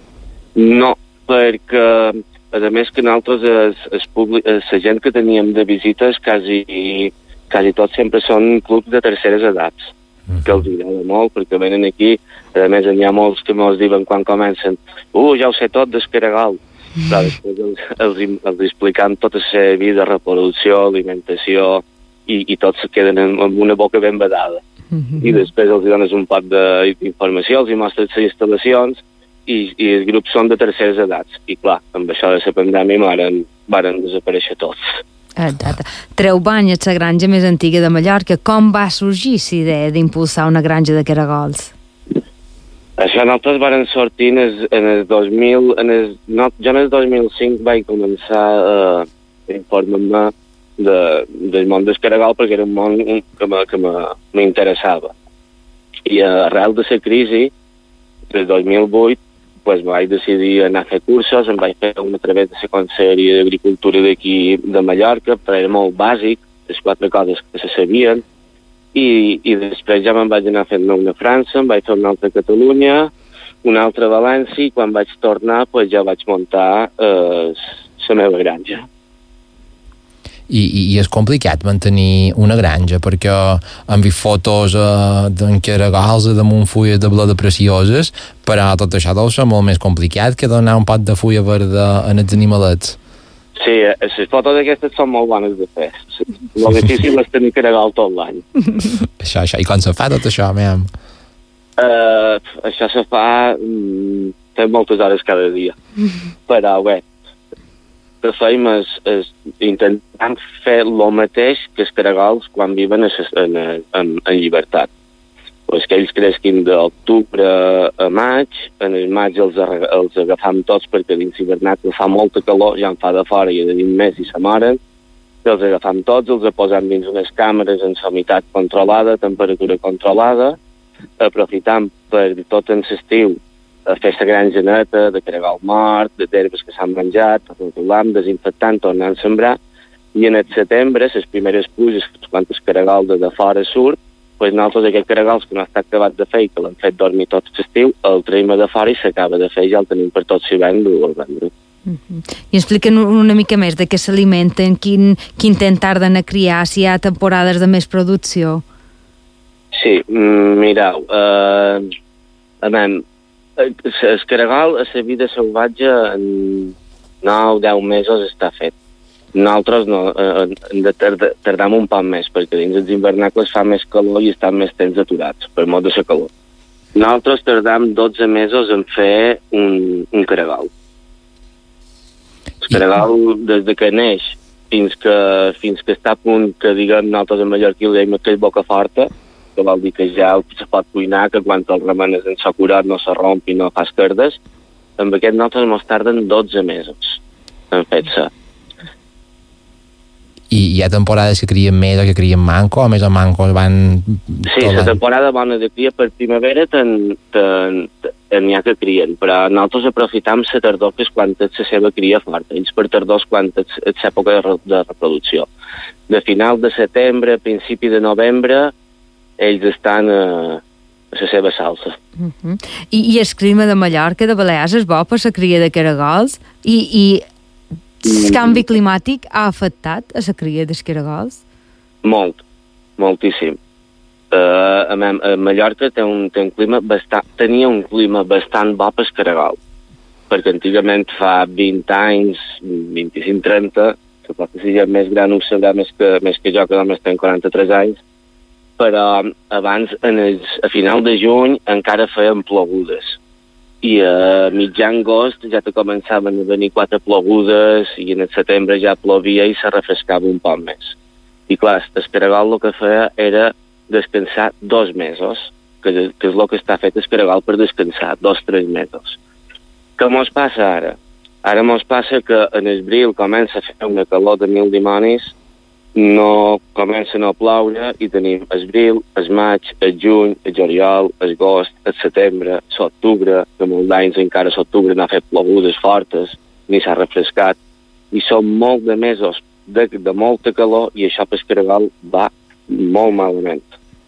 No, perquè a més que nosaltres es, es públic, la gent que teníem de visites quasi, quasi tots sempre són clubs de terceres edats, que els agrada molt, perquè venen aquí, a més n'hi ha molts que mos diuen quan comencen, uh, ja ho sé tot del caragol, però després els, els, els explicant tota la seva vida, reproducció, alimentació, i, i tots se queden amb una boca ben vedada. Mm-hmm. I després els dones un poc d'informació, els hi mostres les instal·lacions, i, i els grups són de terceres edats, i clar, amb això de la pandèmia varen, varen desaparèixer tots. Exacte. Treu bany a la granja més antiga de Mallorca. Com va sorgir la idea d'impulsar una granja de caragols? Això nosaltres varen sortir en el, en el dos mil... En el, no, jo en el dos mil cinc vaig començar a uh, informar-me de, del món del caragol perquè era un món que m'interessava. I arrel de la crisi, del dos mil vuit, pues vaig decidir anar a fer cursos, em vaig fer una a través de la Conselleria d'Agricultura d'aquí de Mallorca, però era molt bàsic, les quatre coses que se sabien, i, i després ja me'n vaig anar fent una a França, em vaig fer una altra a Catalunya, una altra a València, i quan vaig tornar pues, ja vaig muntar eh, la meva granja. I, i, i és complicat mantenir una granja perquè hem vist fotos eh, d'en caragols damunt fulles de bleda precioses, però tot això deu ser molt més complicat que donar un pot de fulla verda en els animalets. Sí, les fotos d'aquestes són molt bones de fer. El difícil és tenir caragol tot l'any. Això, això. I com se fa tot això, mem? Uh, això se fa mm, té moltes hores cada dia. Però bé, que feim és, és intentant fer el mateix que els caragols quan viven en, en, en llibertat. Pues que ells cresquin d'octubre a maig, en el maig els, els agafam tots perquè dins hivernacle fa molta calor, ja en fa de fora i de dins més i se moren, els agafam tots, els posem dins unes càmeres en humitat controlada, temperatura controlada, aprofitam per tot en l'estiu a fer la granja neta, de caragol mort, de d'herbes que s'han menjat, rotulant, desinfectant, tornant a sembrar, i en el setembre, les primeres pluges, quan el caragol de, de fora surt, pues nosaltres aquests caragols que no està acabat de fer i que l'han fet dormir tot l'estiu, el traiem de fora i s'acaba de fer i ja el tenim per tot l'hivern dur al vendre. Uh-huh. I expliquen una mica més de què s'alimenten, quin, quin temps tarden a criar, si hi ha temporades de més producció. Sí, mireu, eh, a veure, El caragol a la vida salvatge en nou o deu mesos està fet. Nosaltres no, eh, hem de tardar, tardar un poc més, perquè dins els invernacles fa més calor i estan més temps aturats, per mot de la calor. Nosaltres tardam dotze mesos en fer un, un caragol. El caragol, des de que neix fins que, fins que està a punt que, diguem, nosaltres a Mallorquí li dèiem que és boca forta, que vol dir que ja se pot cuinar, que quan el remenes en s'acurat no se romp i no fa esquerdes, amb aquest nosaltres ens tarden dotze mesos en fer-se. I hi ha temporades que crien més o que crien manco, o més o mancos van... Sí, la temporada bona de cria per primavera n'hi ha que crien, però nosaltres aprofitam la tardor, que és quan és la seva cria forta, ells per tardor és quan és l'època de reproducció. De final de setembre, principi de novembre, ells estan a, a la seva salsa. Uh -huh. I, I el clima de Mallorca, de Balears, és bo per la cria de caragols? I... i... el canvi climàtic ha afectat a la cria dels caragols? Molt, moltíssim. Uh, a, a Mallorca té un, té un clima bastant, tenia un clima bastant bo per caragol, perquè antigament fa vint anys, vint-i-cinc trenta, que potser si ja més gran ho sabrà més que, més que jo, que només tenc quaranta-tres anys, però abans, en els, a final de juny, encara feien plogudes. I a mitjan agost ja te començaven a venir quatre plogudes i en el setembre ja plovia i se refrescava un poc més. I clar, el caragol el que feia era descansar dos mesos, que, que és el que està fet el caragol per descansar, dos o tres mesos. Què mos passa ara? Ara mos passa que en abril comença a fer una calor de mil dimonis, no comença a no ploure i tenim abril, el maig, el juny, el juliol, el agost, el setembre, l'octubre, que molts anys encara l'octubre no ha fet plogudes fortes, ni s'ha refrescat, i són molt de mesos de, de molta calor i això per caragol va molt malament.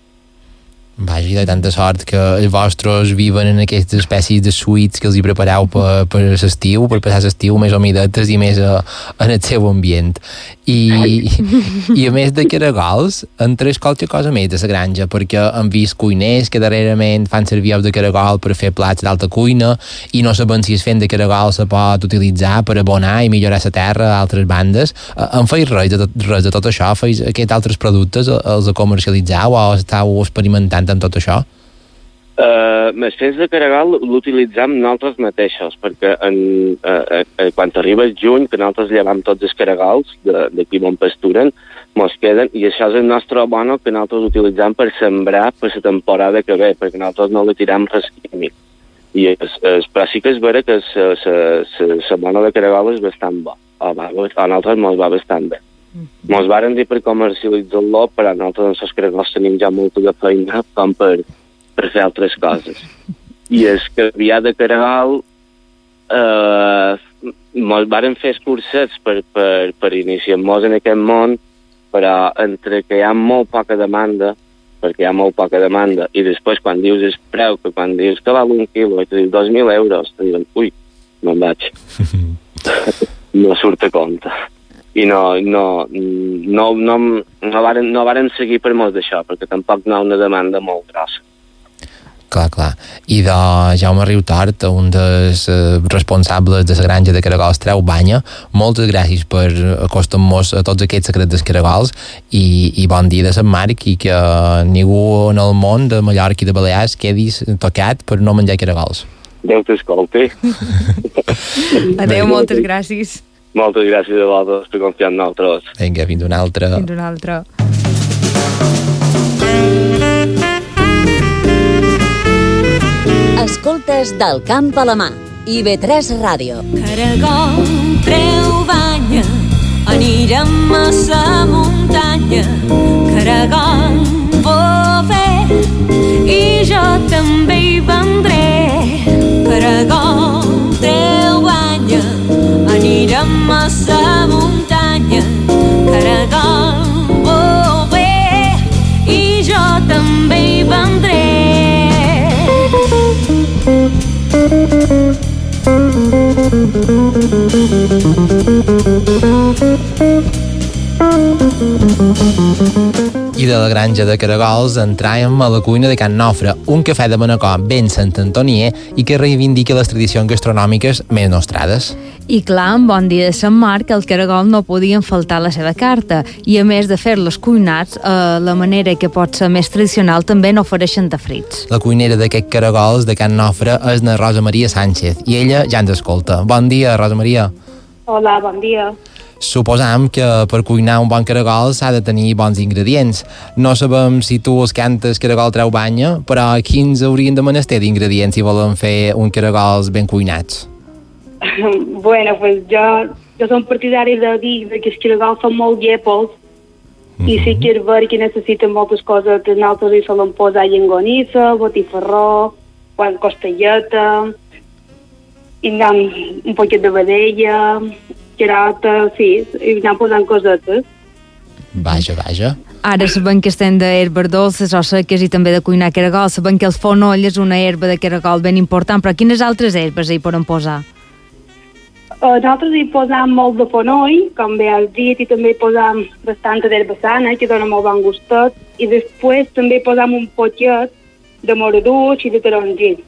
Vaja, de tanta sort que els vostres viven en aquestes espècies de suites que els hi prepareu per, per l'estiu, per passar l'estiu més humidetes i més a, en el seu ambient. I, i a més de caragols, entres qualque cosa més de la granja, perquè hem vist cuiners que darrerament fan servir ous de caragol per fer plats d'alta cuina i no saben si es fent de caragol se pot utilitzar per abonar i millorar la terra a altres bandes. En feis res de tot, res de tot això? Feis aquests altres productes, els comercialitzeu o esteu experimentant amb tot això? Uh, els fets de caragol l'utilitzam nosaltres mateixos, perquè en, uh, uh, quan arriba el juny, que nosaltres llevam tots els caragols d'aquí on pasturen, mos queden, i això és el nostre abono que nosaltres utilitzam per sembrar per la temporada que ve, perquè nosaltres no li tiram res químic. I es, es, però sí que és vera que l'abono de caragol és bastant bo, o va, a nosaltres mos va bastant bé. Mos varen dir per comercialitzar-lo, però nosaltres els caragols tenim ja molta de feina com per, per fer altres coses. I és que havia de caragol eh, mos varen fer cursets per, per, per iniciar-nos en aquest món, però entre que hi ha molt poca demanda, perquè hi ha molt poca demanda, i després quan dius el preu, que quan dius que val un quilo, i te dius dos mil euros, te diuen, ui, me'n vaig. No surt a compte. I no, no, no, no, no, varen, no varen seguir per molt d'això, perquè tampoc no hi ha una demanda molt grossa. Clar, clar. I de Jaume Riutort, un dels eh, responsables de la granja de caragols Treu Banya, moltes gràcies per acostar-nos a tots aquests secrets dels caragols i, i bon dia de Sant Marc i que ningú en el món de Mallorca i de Balears quedis tocat per no menjar caragols. Déu t'escolti. Adéu, moltes gràcies. Moltes gràcies a vosaltres per confiar en nosaltres. Vinga, fins una altra. Fins una altra. Escoltes Del Camp a la Mà, I V tres Ràdio. Caragol, Treu Banya, anirem a la muntanya. Caragol, Bové, i jo també hi vendré. Caragol, Treu Banya, anirem a la muntanya. Caragol, Bové, i jo també hi vendré. I de la granja de caragols entràvem a la cuina de Can Nofre, un cafè de Manacor ben Sant Antonier i que reivindica les tradicions gastronòmiques més nostrades. I clar, en bon dia de Sant Marc, el caragol no podien faltar a la seva carta. I a més de fer-los cuinats, eh, la manera que pot ser més tradicional també n'ofereixen de frits. La cuinera d'aquests caragols de Can Nofre és na Rosa Maria Sánchez i ella ja ens escolta. Bon dia, Rosa Maria. Hola, bon dia. Suposam que per cuinar un bon caragol s'ha de tenir bons ingredients. No sabem si tu els cantes caragol treu banya, però quins haurien de menester d'ingredients si volen fer un caragols ben cuinats? Bueno, pues jo, jo som partidari de dir que els caragols són molt llepos mm-hmm. i sí que és ver que necessiten moltes coses que nosaltres hi solen posar llengonissa, botifarró, costelleta, i anem un poquet de vedella, carota, sí, i anem posant cosetes. Vaja, vaja. Ara sabem que estem d'herbes dolces o seques i també de cuinar caragol. Sabem que el fonoll és una herba de caragol ben important, però quines altres herbes hi podem posar? Uh, nosaltres hi posam molt de fonoll, com bé has dit, i també hi posam bastanta d'herba sana, que dona molt bon gustot, i després també hi posam un poquet de moraduix i de taronjí.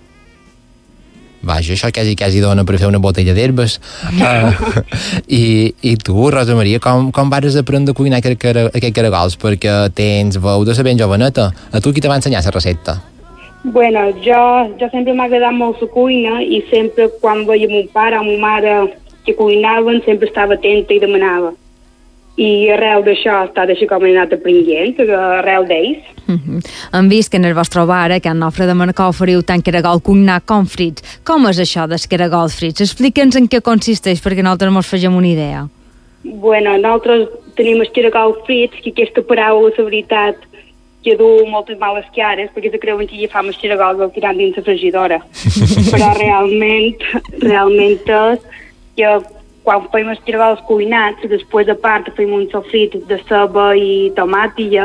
Vaja, això quasi, quasi dona per fer una botella d'herbes. Uh, i, I tu, Rosa Maria, com, com vas aprendre a cuinar aquests cara, aquest caragols? Perquè tens veu de ser ben joveneta. A tu qui te va ensenyar la recepta? Bueno, jo, jo sempre m'ha agradat molt la cuina i sempre quan veia mon pare o ma mare que cuinaven sempre estava atenta i demanava. I arrel d'això ha estat així com he anat aprenent, arrel d'ells. Mm-hmm. Hem vist que en el vostre bar, a Can Nofre de Manacor, oferiu tant caragol cuinat com frits. Com és això dels caragols frits? Explica'ns en què consisteix perquè nosaltres ens fegem una idea. Bueno, nosaltres tenim els caragols frits, que aquesta paraula, la veritat, que du moltes males cares, perquè se creuen que ja fa els caragols el tirant dins la fregidora. Però realment, realment és que quan fem els caragols cuinats, després a part fem un sofrit de ceba i tomàtilla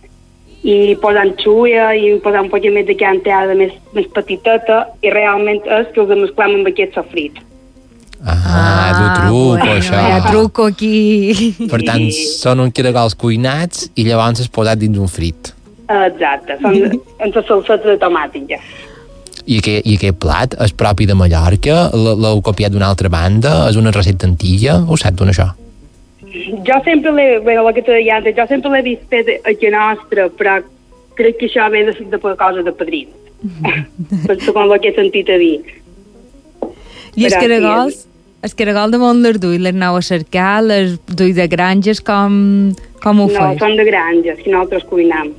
i posant xuia i posant un poc més de canteada més, més petiteta i realment és que els mesclam amb aquest sofrit. Ah, ah és un truco, bueno, això. Hi ha truco aquí. Per tant, són uns caragols cuinats i llavors és posat dins un frit. Exacte, són en la salseta de tomàtilla. I aquest, I aquest plat és propi de Mallorca? L'heu copiat d'una altra banda? És una recepta antiga? Ho saps tu, això? Jo sempre l'he, bueno, el que t'he dit antes, jo sempre l'he vist fet aquí a nostra, però crec que això ve de, de cosa de padrins. Per segons el que he sentit a dir. I els caragols? El caragol de Montlardú i les aneu a cercar, les duis de granges, com, com ho no, fas? No, són de granges, que nosaltres cuinam.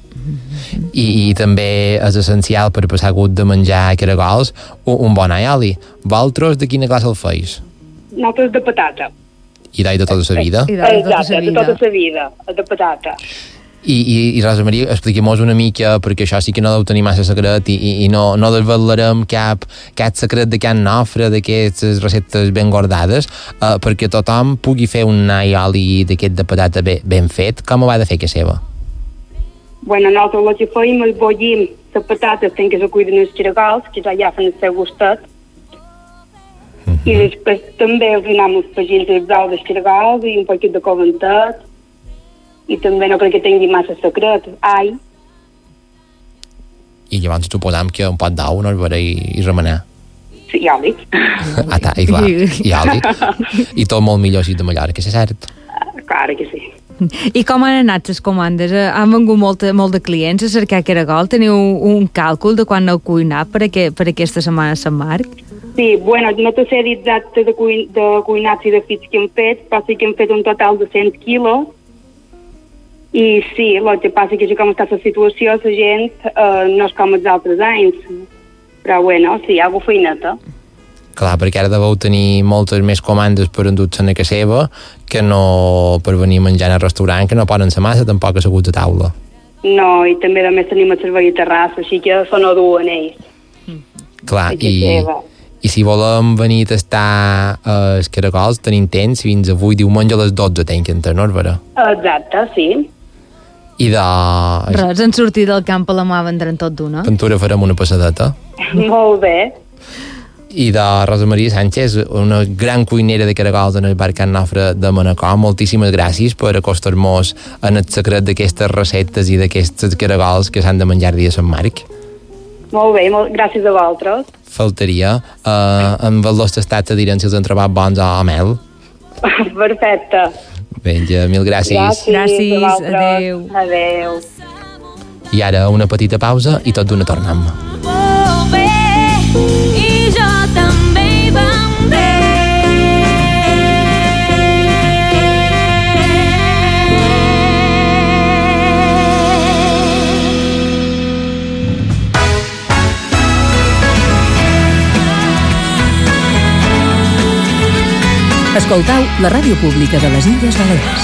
I, i també és essencial per passar gust de menjar caragols un, un bon aioli. Vosaltres de quina classe el feis? Nosaltres de patata. I d'ahir de tota la vida? Exacte, de tota la vida, de patata. I, i, i Rosa Maria, expliquem-nos una mica, perquè això sí que no deu tenir massa secret i, i, i no, no desvetllarem cap, cap secret de Can Nofre, d'aquestes receptes ben guardades, eh, perquè tothom pugui fer un aioli d'aquest de patata ben, ben fet. Com ho va de fer que seva? Bueno, nosaltres el que fèiem és bollim les patates fent que se cuiden els caragols, que ja ja fan el seu gustet, mm-hmm. i després també els anem afegint el brou dels caragols i un poquet de coventet, i també no crec que tingui massa secret, ai. I llavors suposam que un pot d'ou no el veurà i, i remenar. Sí, i oli. Ah, ta, i clar, i oli. I tot molt millor si de Mallorca, és cert? Clar que sí. I com han anat les comandes? Han vengut molt, molt de clients a cercar caragol? Teniu un càlcul de quan heu cuinat per, aquest, per aquesta setmana a Sant Marc? Sí, bueno, no t'ho sé dir exacte de, cuin, de cuinats i de fits que hem fet, però sí que hem fet un total de cent quilos. I sí, el que passa que com està la situació, la gent eh, no és com els altres anys. Però bueno, sí, hi ha alguna feineta. Clar, perquè ara deveu tenir moltes més comandes per endur-se a casa seva que no per venir a menjar al restaurant, que no poden ser massa tampoc asseguts a taula. No, i també a més tenim el servei a terrassa, així que se no duen ells. Clar, i, i si volem venir a tastar eh, els caragols, tenim temps fins avui diumenge a les dotze, tenc que entrar, no és vera? Exacte, sí. I de... Res, en sortir del camp a la mà vendran tot d'una. Ventura farem una passadeta. Molt bé. I de Rosa Maria Sánchez, una gran cuinera de caragols en el bar Can Nofre de Manacor. Moltíssimes gràcies per acostar-nos en el secret d'aquestes receptes i d'aquests caragols que s'han de menjar dia de Sant Marc. Molt bé, molt, gràcies a vosaltres. Faltaria. Uh, amb els dos tastats diran si els han trobat bons o mel. Perfecte. Vinga, mil gràcies. Gràcies, gràcies. Adéu. Adéu. I ara una petita pausa i tot d'una tornem. I jo també hi vendré. Escoltau la ràdio pública de les Illes Balears.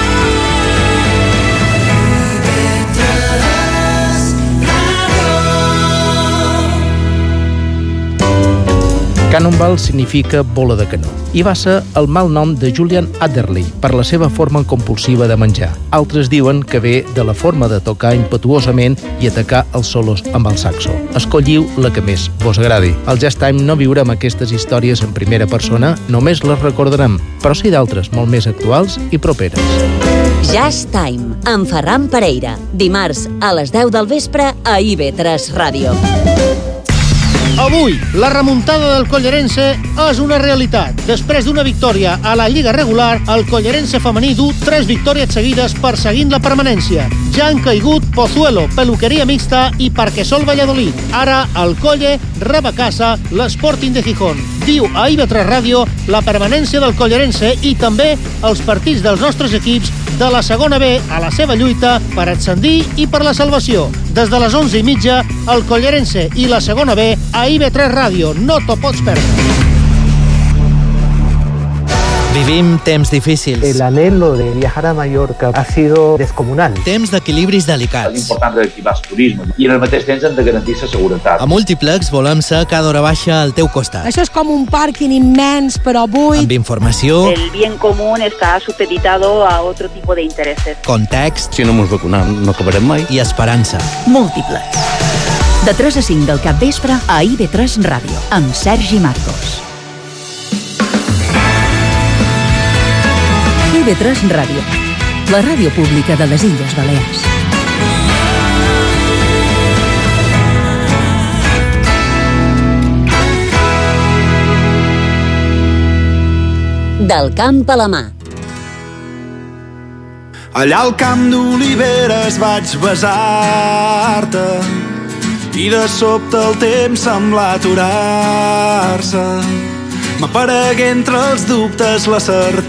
Cannonball significa bola de canó i va ser el malnom de Julian Adderley per la seva forma compulsiva de menjar. Altres diuen que ve de la forma de tocar impetuosament i atacar els solos amb el saxo. Escolliu la que més vos agradi. Al Jazz Time no viurem aquestes històries en primera persona, només les recordarem, però sí d'altres molt més actuals i properes. Jazz Time, amb Ferran Pereira. Dimarts a les deu del vespre a I V tres Ràdio. Avui, la remuntada del Collerense és una realitat. Després d'una victòria a la Lliga regular, el Collerense femení du tres victòries seguides perseguint la permanència. Ja han caigut Pozuelo, Peluqueria Mixta i Parquesol Valladolid. Ara, el Colle rep a casa l'Sporting de Gijón. Viu a I V tres Ràdio la permanència del Collerense i també els partits dels nostres equips de la segona B a la seva lluita per ascendir i per la salvació. Des de les onze i mitja, el Collerense i la segona B a I V tres Ràdio. No t'ho pots perdre. Vivim temps difícils. El anhelo de viajar a Mallorca ha sido descomunal. Temps d'equilibris delicats. És important reactivar el turisme i al mateix temps hem de garantir la seguretat. A Múltiplex volem ser cada hora baixa al teu costat. Això és com un pàrquing immens, però buit. Amb informació. El bien común está supeditado a otro tipo de intereses. Context. Si no ens vacunem, no acabarem mai. I esperança. Múltiplex. De tres a cinc del capvespre a I V tres Ràdio, amb Sergi Marcos. I V tres Ràdio, la ràdio pública de les Illes Balears. Del camp a la mà. Allà al camp d'oliveres vaig besar-te i de sobte el temps sembla aturar-se. M'aparegué entre els dubtes la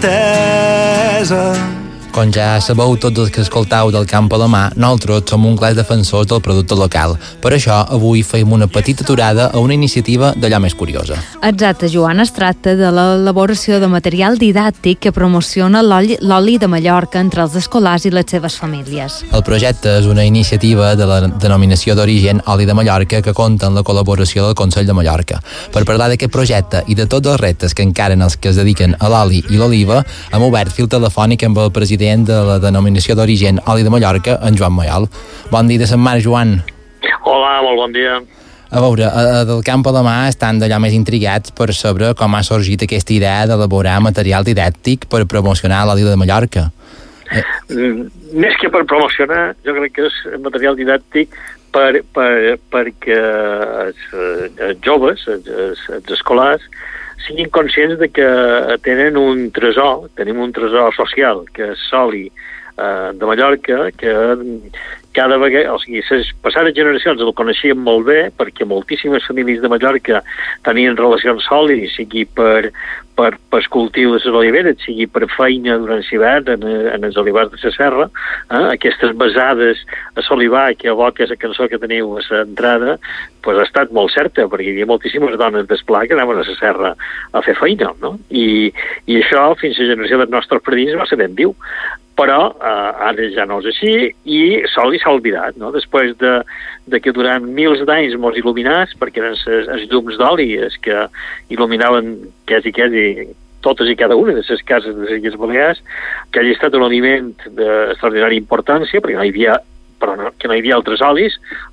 certesa. Com ja sabeu tots els que escoltau del camp a la mà, nosaltres som un clars defensors del producte local. Per això, avui fem una petita aturada a una iniciativa d'allò més curiosa. Exacte, Joan, es tracta de l'elaboració de material didàctic que promociona l'oli de Mallorca entre els escolars i les seves famílies. El projecte és una iniciativa de la denominació d'origen Oli de Mallorca que compta amb la col·laboració del Consell de Mallorca. Per parlar d'aquest projecte i de tots els reptes que encaren els que es dediquen a l'oli i l'oliva, hem obert fil telefònic amb el president de la denominació d'origen Oli de Mallorca, en Joan Mayol. Bon dia de Sant Marc, Joan. Hola, molt bon dia. A veure, a, del camp a la mà estan d'allò més intrigats per saber com ha sorgit aquesta idea d'elaborar material didàctic per promocionar l'oli de Mallorca. Eh. Més que per promocionar, jo crec que és material didàctic per, per, perquè els, els joves, els, els escolars, siguin conscients de que tenen un tresor, tenim un tresor social, que és l'oli eh, de Mallorca, que cada vegada, o sigui, les passades generacions el coneixien molt bé, perquè moltíssimes famílies de Mallorca tenien relacions oli, sigui per, per, per cultiu de les oliveres, sigui per feina durant l'hivern en, en els olivars de la serra, eh? Aquestes besades a l'olivar que evoca la cançó que teniu a l'entrada, pues ha estat molt certa, perquè hi havia moltíssimes dones d'esplà que anaven a la serra a fer feina, no? I, i això, fins a la generació dels nostres predins, va ser ben viu. Però eh, ara ja no és així i l'oli s'ha oblidat, no? Després de, de que durant mils d'anys mos il·luminats, perquè eren els llums d'oli els que il·luminaven quasi, quasi totes i cada una de les cases de les Illes Balears, que hagi estat un aliment d'extraordinària importància, perquè no hi havia, però no, que no hi havia altres olis,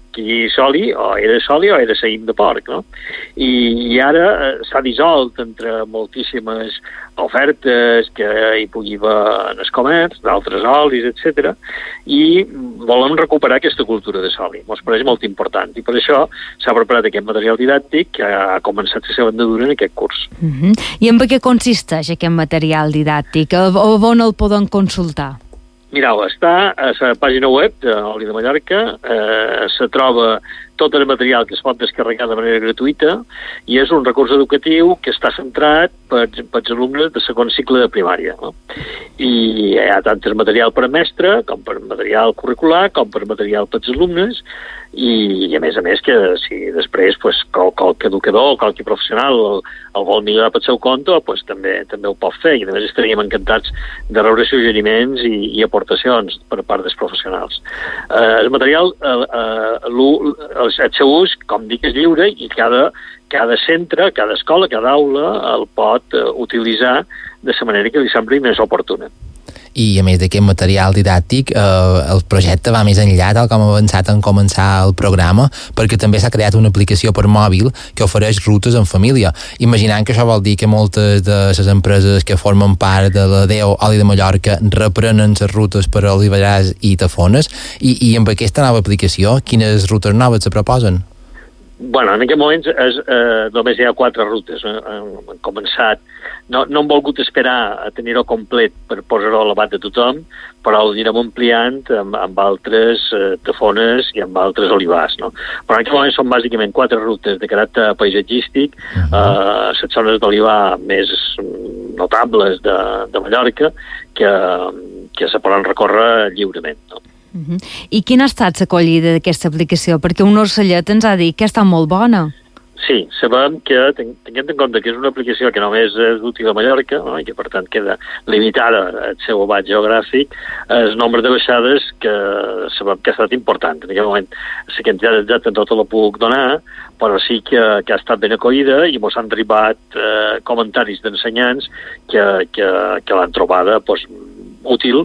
aquí soli, o era soli o era saïm de porc, no? I, i ara eh, s'ha dissolt entre moltíssimes ofertes que hi pugui haver en el comerç, d'altres olis, etcètera, i volem recuperar aquesta cultura de soli. Ens pareix molt important, i per això s'ha preparat aquest material didàctic que ha començat la seva andadura en aquest curs. Uh-huh. I en què consisteix aquest material didàctic? O on el poden consultar? Mireu, està a la pàgina web de l'Oli de Mallorca, eh, se troba tot el material que es pot descarregar de manera gratuïta i és un recurs educatiu que està centrat per, per als alumnes de segon cicle de primària. No? I hi ha tant per material per a mestre, com per material curricular, com per material per als alumnes, i, i a més a més que si després pues, qual, qualque educador o qualque professional el, el vol millorar pel seu compte, pues, també també ho pot fer, i a més estaríem encantats de rebre suggeriments i, i aportacions per part dels professionals. Eh, el material, eh, eh, el, el seu ús, com dic, és lliure i cada, cada centre, cada escola, cada aula el pot uh, utilitzar de la manera que li sembli més oportuna. I a més d'aquest material didàctic, eh, el projecte va més enllà, tal com ha avançat en començar el programa, perquè també s'ha creat una aplicació per mòbil que ofereix rutes en família. Imaginant que això vol dir que moltes de les empreses que formen part de la D E O Oli de Mallorca reprenen les rutes per a Oliveràs i Tafones, i, i amb aquesta nova aplicació, quines rutes noves se proposen? Bueno, en aquest moment és, eh, només hi ha quatre rutes. Eh? Han començat, no, no han volgut esperar a tenir-ho complet per posar-ho a l'abast de tothom, però ho anirem ampliant amb, amb altres eh, tafones i amb altres olivars. No? Però en aquest moment són bàsicament quatre rutes de caràcter paisatgístic, uh-huh. eh, les zones d'olivar més notables de, de Mallorca, que, que se poden recórrer lliurement. No? Uh-huh. I quina ha estat l'acollida d'aquesta aplicació? Perquè un orcellet ens ha dit que està molt bona. Sí, sabem que, tenint en compte que és una aplicació que només és útil a Mallorca, no? I que per tant queda limitada al seu abast geogràfic, el nombre de baixades que sabem que ha estat important. En aquest moment la quantitat exacta no te la puc donar, però sí que, que ha estat ben acollida i ens han arribat eh, comentaris d'ensenyants que, que, que l'han trobada pues, útil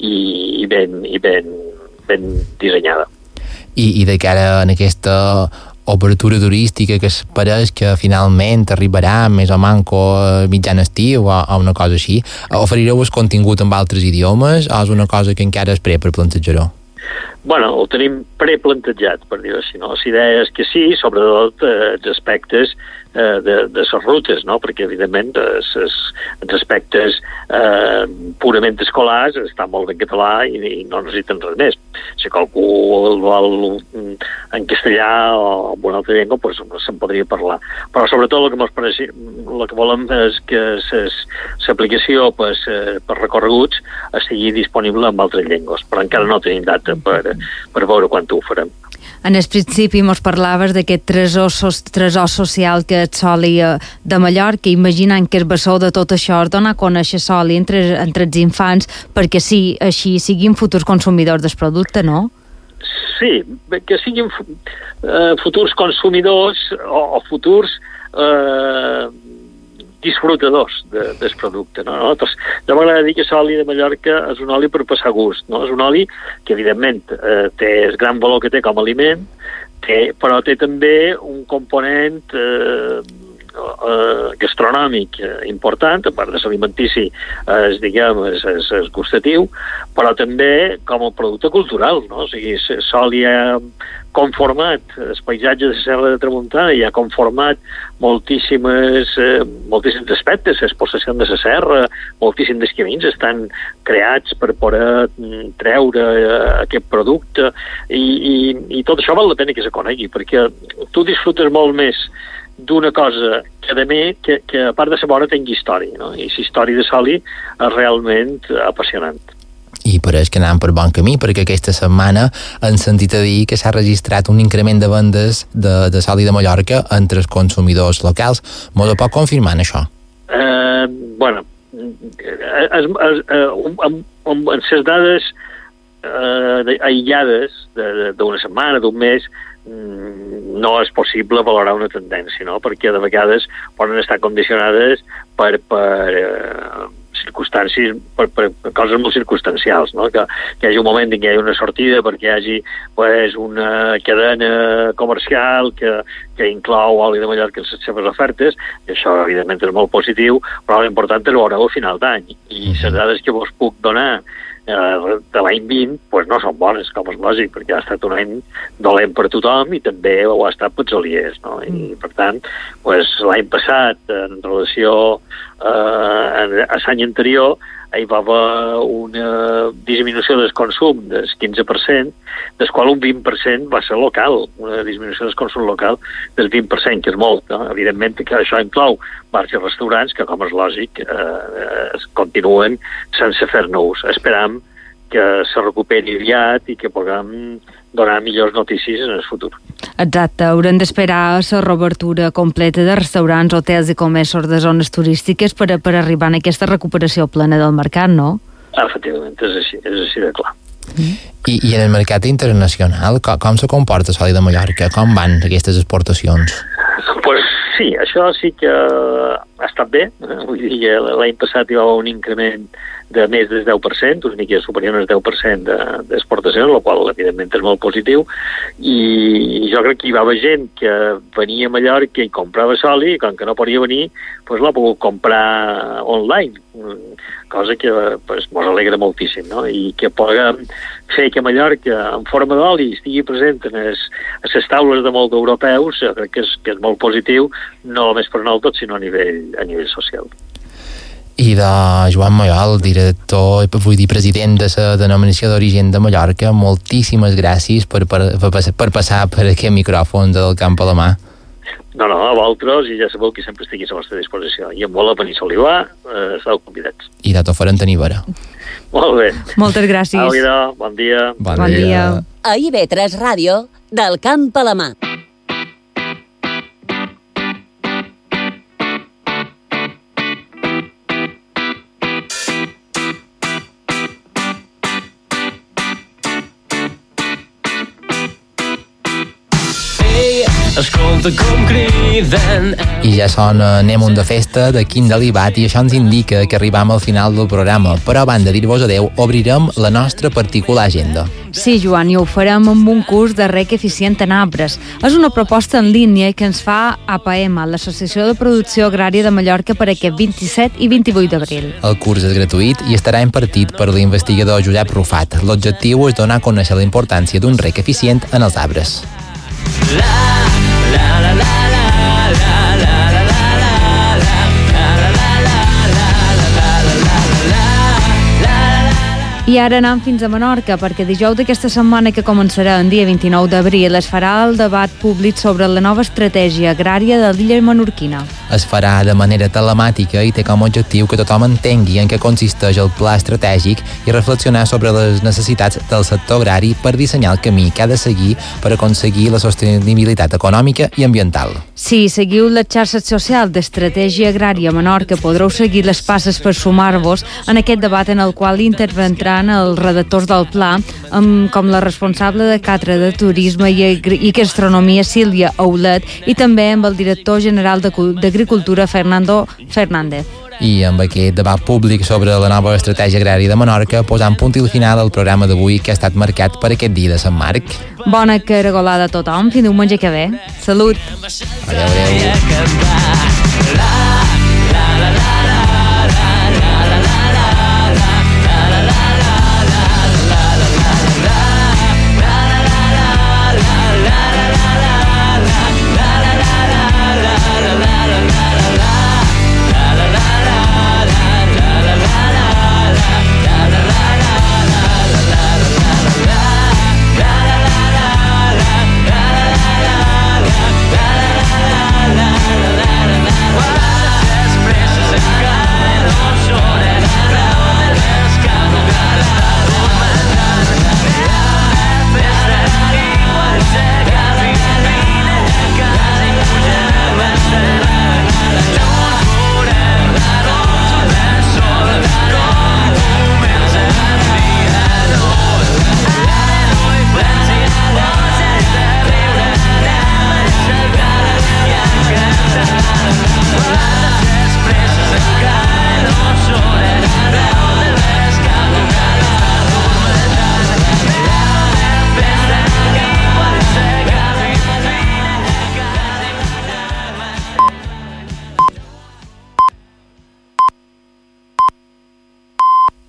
i, i, ben, i ben, ben dissenyada. I, i de cara en aquesta obertura turística que es pareix que finalment arribarà més o manco mitjan estiu o, o una cosa així, oferireu el contingut amb altres idiomes o és una cosa que encara és pre per plantejar-ho? Bueno, ho tenim preplantejat, per dir-ho així, no? La idea és que sí, sobretot eh, els aspectes eh, de, de les rutes, no? Perquè, evidentment, els, els aspectes eh, purament escolars estan molt en català i, i no necessiten res més. Si qualcú el vol en castellà o en una altra llengua, pues, se'n podria parlar. Però, sobretot, el que, pareix, el que volem és que l'aplicació pues, per recorreguts estigui disponible en altres llengües, però encara no tenim data per, per veure quan ho farem. En el principi mos parlaves d'aquest tresor, tresor social que és Soli de Mallorca, imaginant que el bessó de tot això és donar a conèixer Soli entre, entre els infants, perquè sí, així siguin futurs consumidors del producte, no? Sí, que siguin uh, futurs consumidors o, o futurs eh, disfrutadors de, del producte. No? Nosaltres, jo m'agrada dir que l'oli de Mallorca és un oli per passar gust. No? És un oli que, evidentment, eh, té el gran valor que té com a aliment, té, però té també un component eh, eh, gastronòmic important, a part de l'alimentici, és, diguem, és, és, és gustatiu, però també com a producte cultural. No? O sigui, l'oli ha conformat el paisatge de la Serra de Tramuntana i ha conformat moltíssimes, eh, moltíssims aspectes, l'exposició de la serra, moltíssims dels camins estan creats per poder treure eh, aquest producte i, i, i tot això val la pena que se conegui, perquè tu disfrutes molt més d'una cosa que, de mi, que, que a part de sabor tingui història, no? I la història de l'oli és realment apassionant. I pareix que anem per bon camí, perquè aquesta setmana han sentit a dir que s'ha registrat un increment de vendes de, de l'oli de Mallorca entre els consumidors locals. M'ho pot confirmar, això? Eh, bueno, es, es, eh, amb, amb les dades eh, aïllades d'una setmana, d'un mes, no és possible valorar una tendència, no? Perquè de vegades poden estar condicionades per, per eh, circumstàncies, per, per, per coses molt circumstancials, no? Que, que hi hagi un moment en què hi hagi una sortida perquè hi hagi pues, una cadena comercial que, que inclou oli de Mallorca en les seves ofertes, i això evidentment és molt positiu, però l'important és veure al final d'any, i les dades que vos puc donar eh, de l'any vint pues no són bones, com és lògic, perquè ha estat un any dolent per tothom i també ho ha estat pels oliers, no? I per tant, pues, l'any passat, en relació eh, a l'any anterior, hi va haver una disminució del consum del quinze per cent, del qual un vint per cent va ser local, una disminució del consum local del vint per cent, que és molt. No? Evidentment que això inclou bars i restaurants que, com és lògic, eh, continuen sense fer-ne ús. Esperam que se recuperi aviat i que puguem donar millors notícies en el futur. Exacte, haurem d'esperar la reobertura completa de restaurants, hotels i comerços de zones turístiques per, a, per arribar a aquesta recuperació plena del mercat, no? Efectivament, és així, és així de clar. I, i en el mercat internacional, com, com se comporta l'oli de Mallorca? Com van aquestes exportacions? Pues sí, això sí que ha estat bé. Eh? Vull dir, l'any passat hi va haver un increment de més del deu per cent, una mica superior al deu per cent d'exportacions, el qual evidentment és molt positiu, i jo crec que hi va haver gent que venia a Mallorca i comprava soli, i com que no podia venir, pues l'ha pogut comprar online, cosa que pues, mos alegra moltíssim, no? I que puguem fer que Mallorca, en forma d'oli, estigui present en les, a les taules de molts d'europeus, jo crec que és, que és molt positiu, no només per nosaltres, sinó a nivell, a nivell social. I de Joan Mayol, director, vull dir, president de la denominació d'origen de Mallorca, moltíssimes gràcies per, per, per, per passar per aquest micròfon del Camp a la mà. No, no, a vosaltres, i ja sabeu que sempre estigui a la vostra disposició. I en vol a Península, eh, esteu convidats. I de tot farem tenir vera. Molt bé. Moltes gràcies. Au, idò, bon dia. Bon, bon dia. dia. A I V tres Ràdio, del Camp a la mà. Escolta com criden. I ja sona Anem un de festa de Quim Delibat, i això ens indica que arribam al final del programa, però abans de dir-vos adeu obrirem la nostra particular agenda. Sí, Joan, i ho farem amb un curs de rec eficient en arbres. És una proposta en línia que ens fa A P A M, l'Associació de Producció Agrària de Mallorca, per aquest vint-i-set i vint-i-vuit d'abril. El curs és gratuït i estarà impartit per l'investigador Josep Rufat. L'objectiu és donar a conèixer la importància d'un rec eficient en els arbres. I ara anem fins a Menorca, perquè dijous d'aquesta setmana que començarà el dia vint-i-nou d'abril es farà el debat públic sobre la nova estratègia agrària de l'illa menorquina. Es farà de manera telemàtica i té com a objectiu que tothom entengui en què consisteix el pla estratègic i reflexionar sobre les necessitats del sector agrari per dissenyar el camí que ha de seguir per aconseguir la sostenibilitat econòmica i ambiental. Si seguiu les xarxes socials d'Estratègia Agrària Menorca podreu seguir les passes per sumar-vos en aquest debat en el qual intervendran els redactors del pla, com la responsable de Catra de Turisme i Gastronomia Sílvia Aulet i també amb el director general d'Agricultura Fernando Fernández. I amb aquest debat públic sobre la nova estratègia agrària de Menorca posant punt i final al programa d'avui, que ha estat marcat per aquest dia de Sant Marc. Bona caragolada a tothom, fins diumenge que ve. Salut! Adéu, adéu.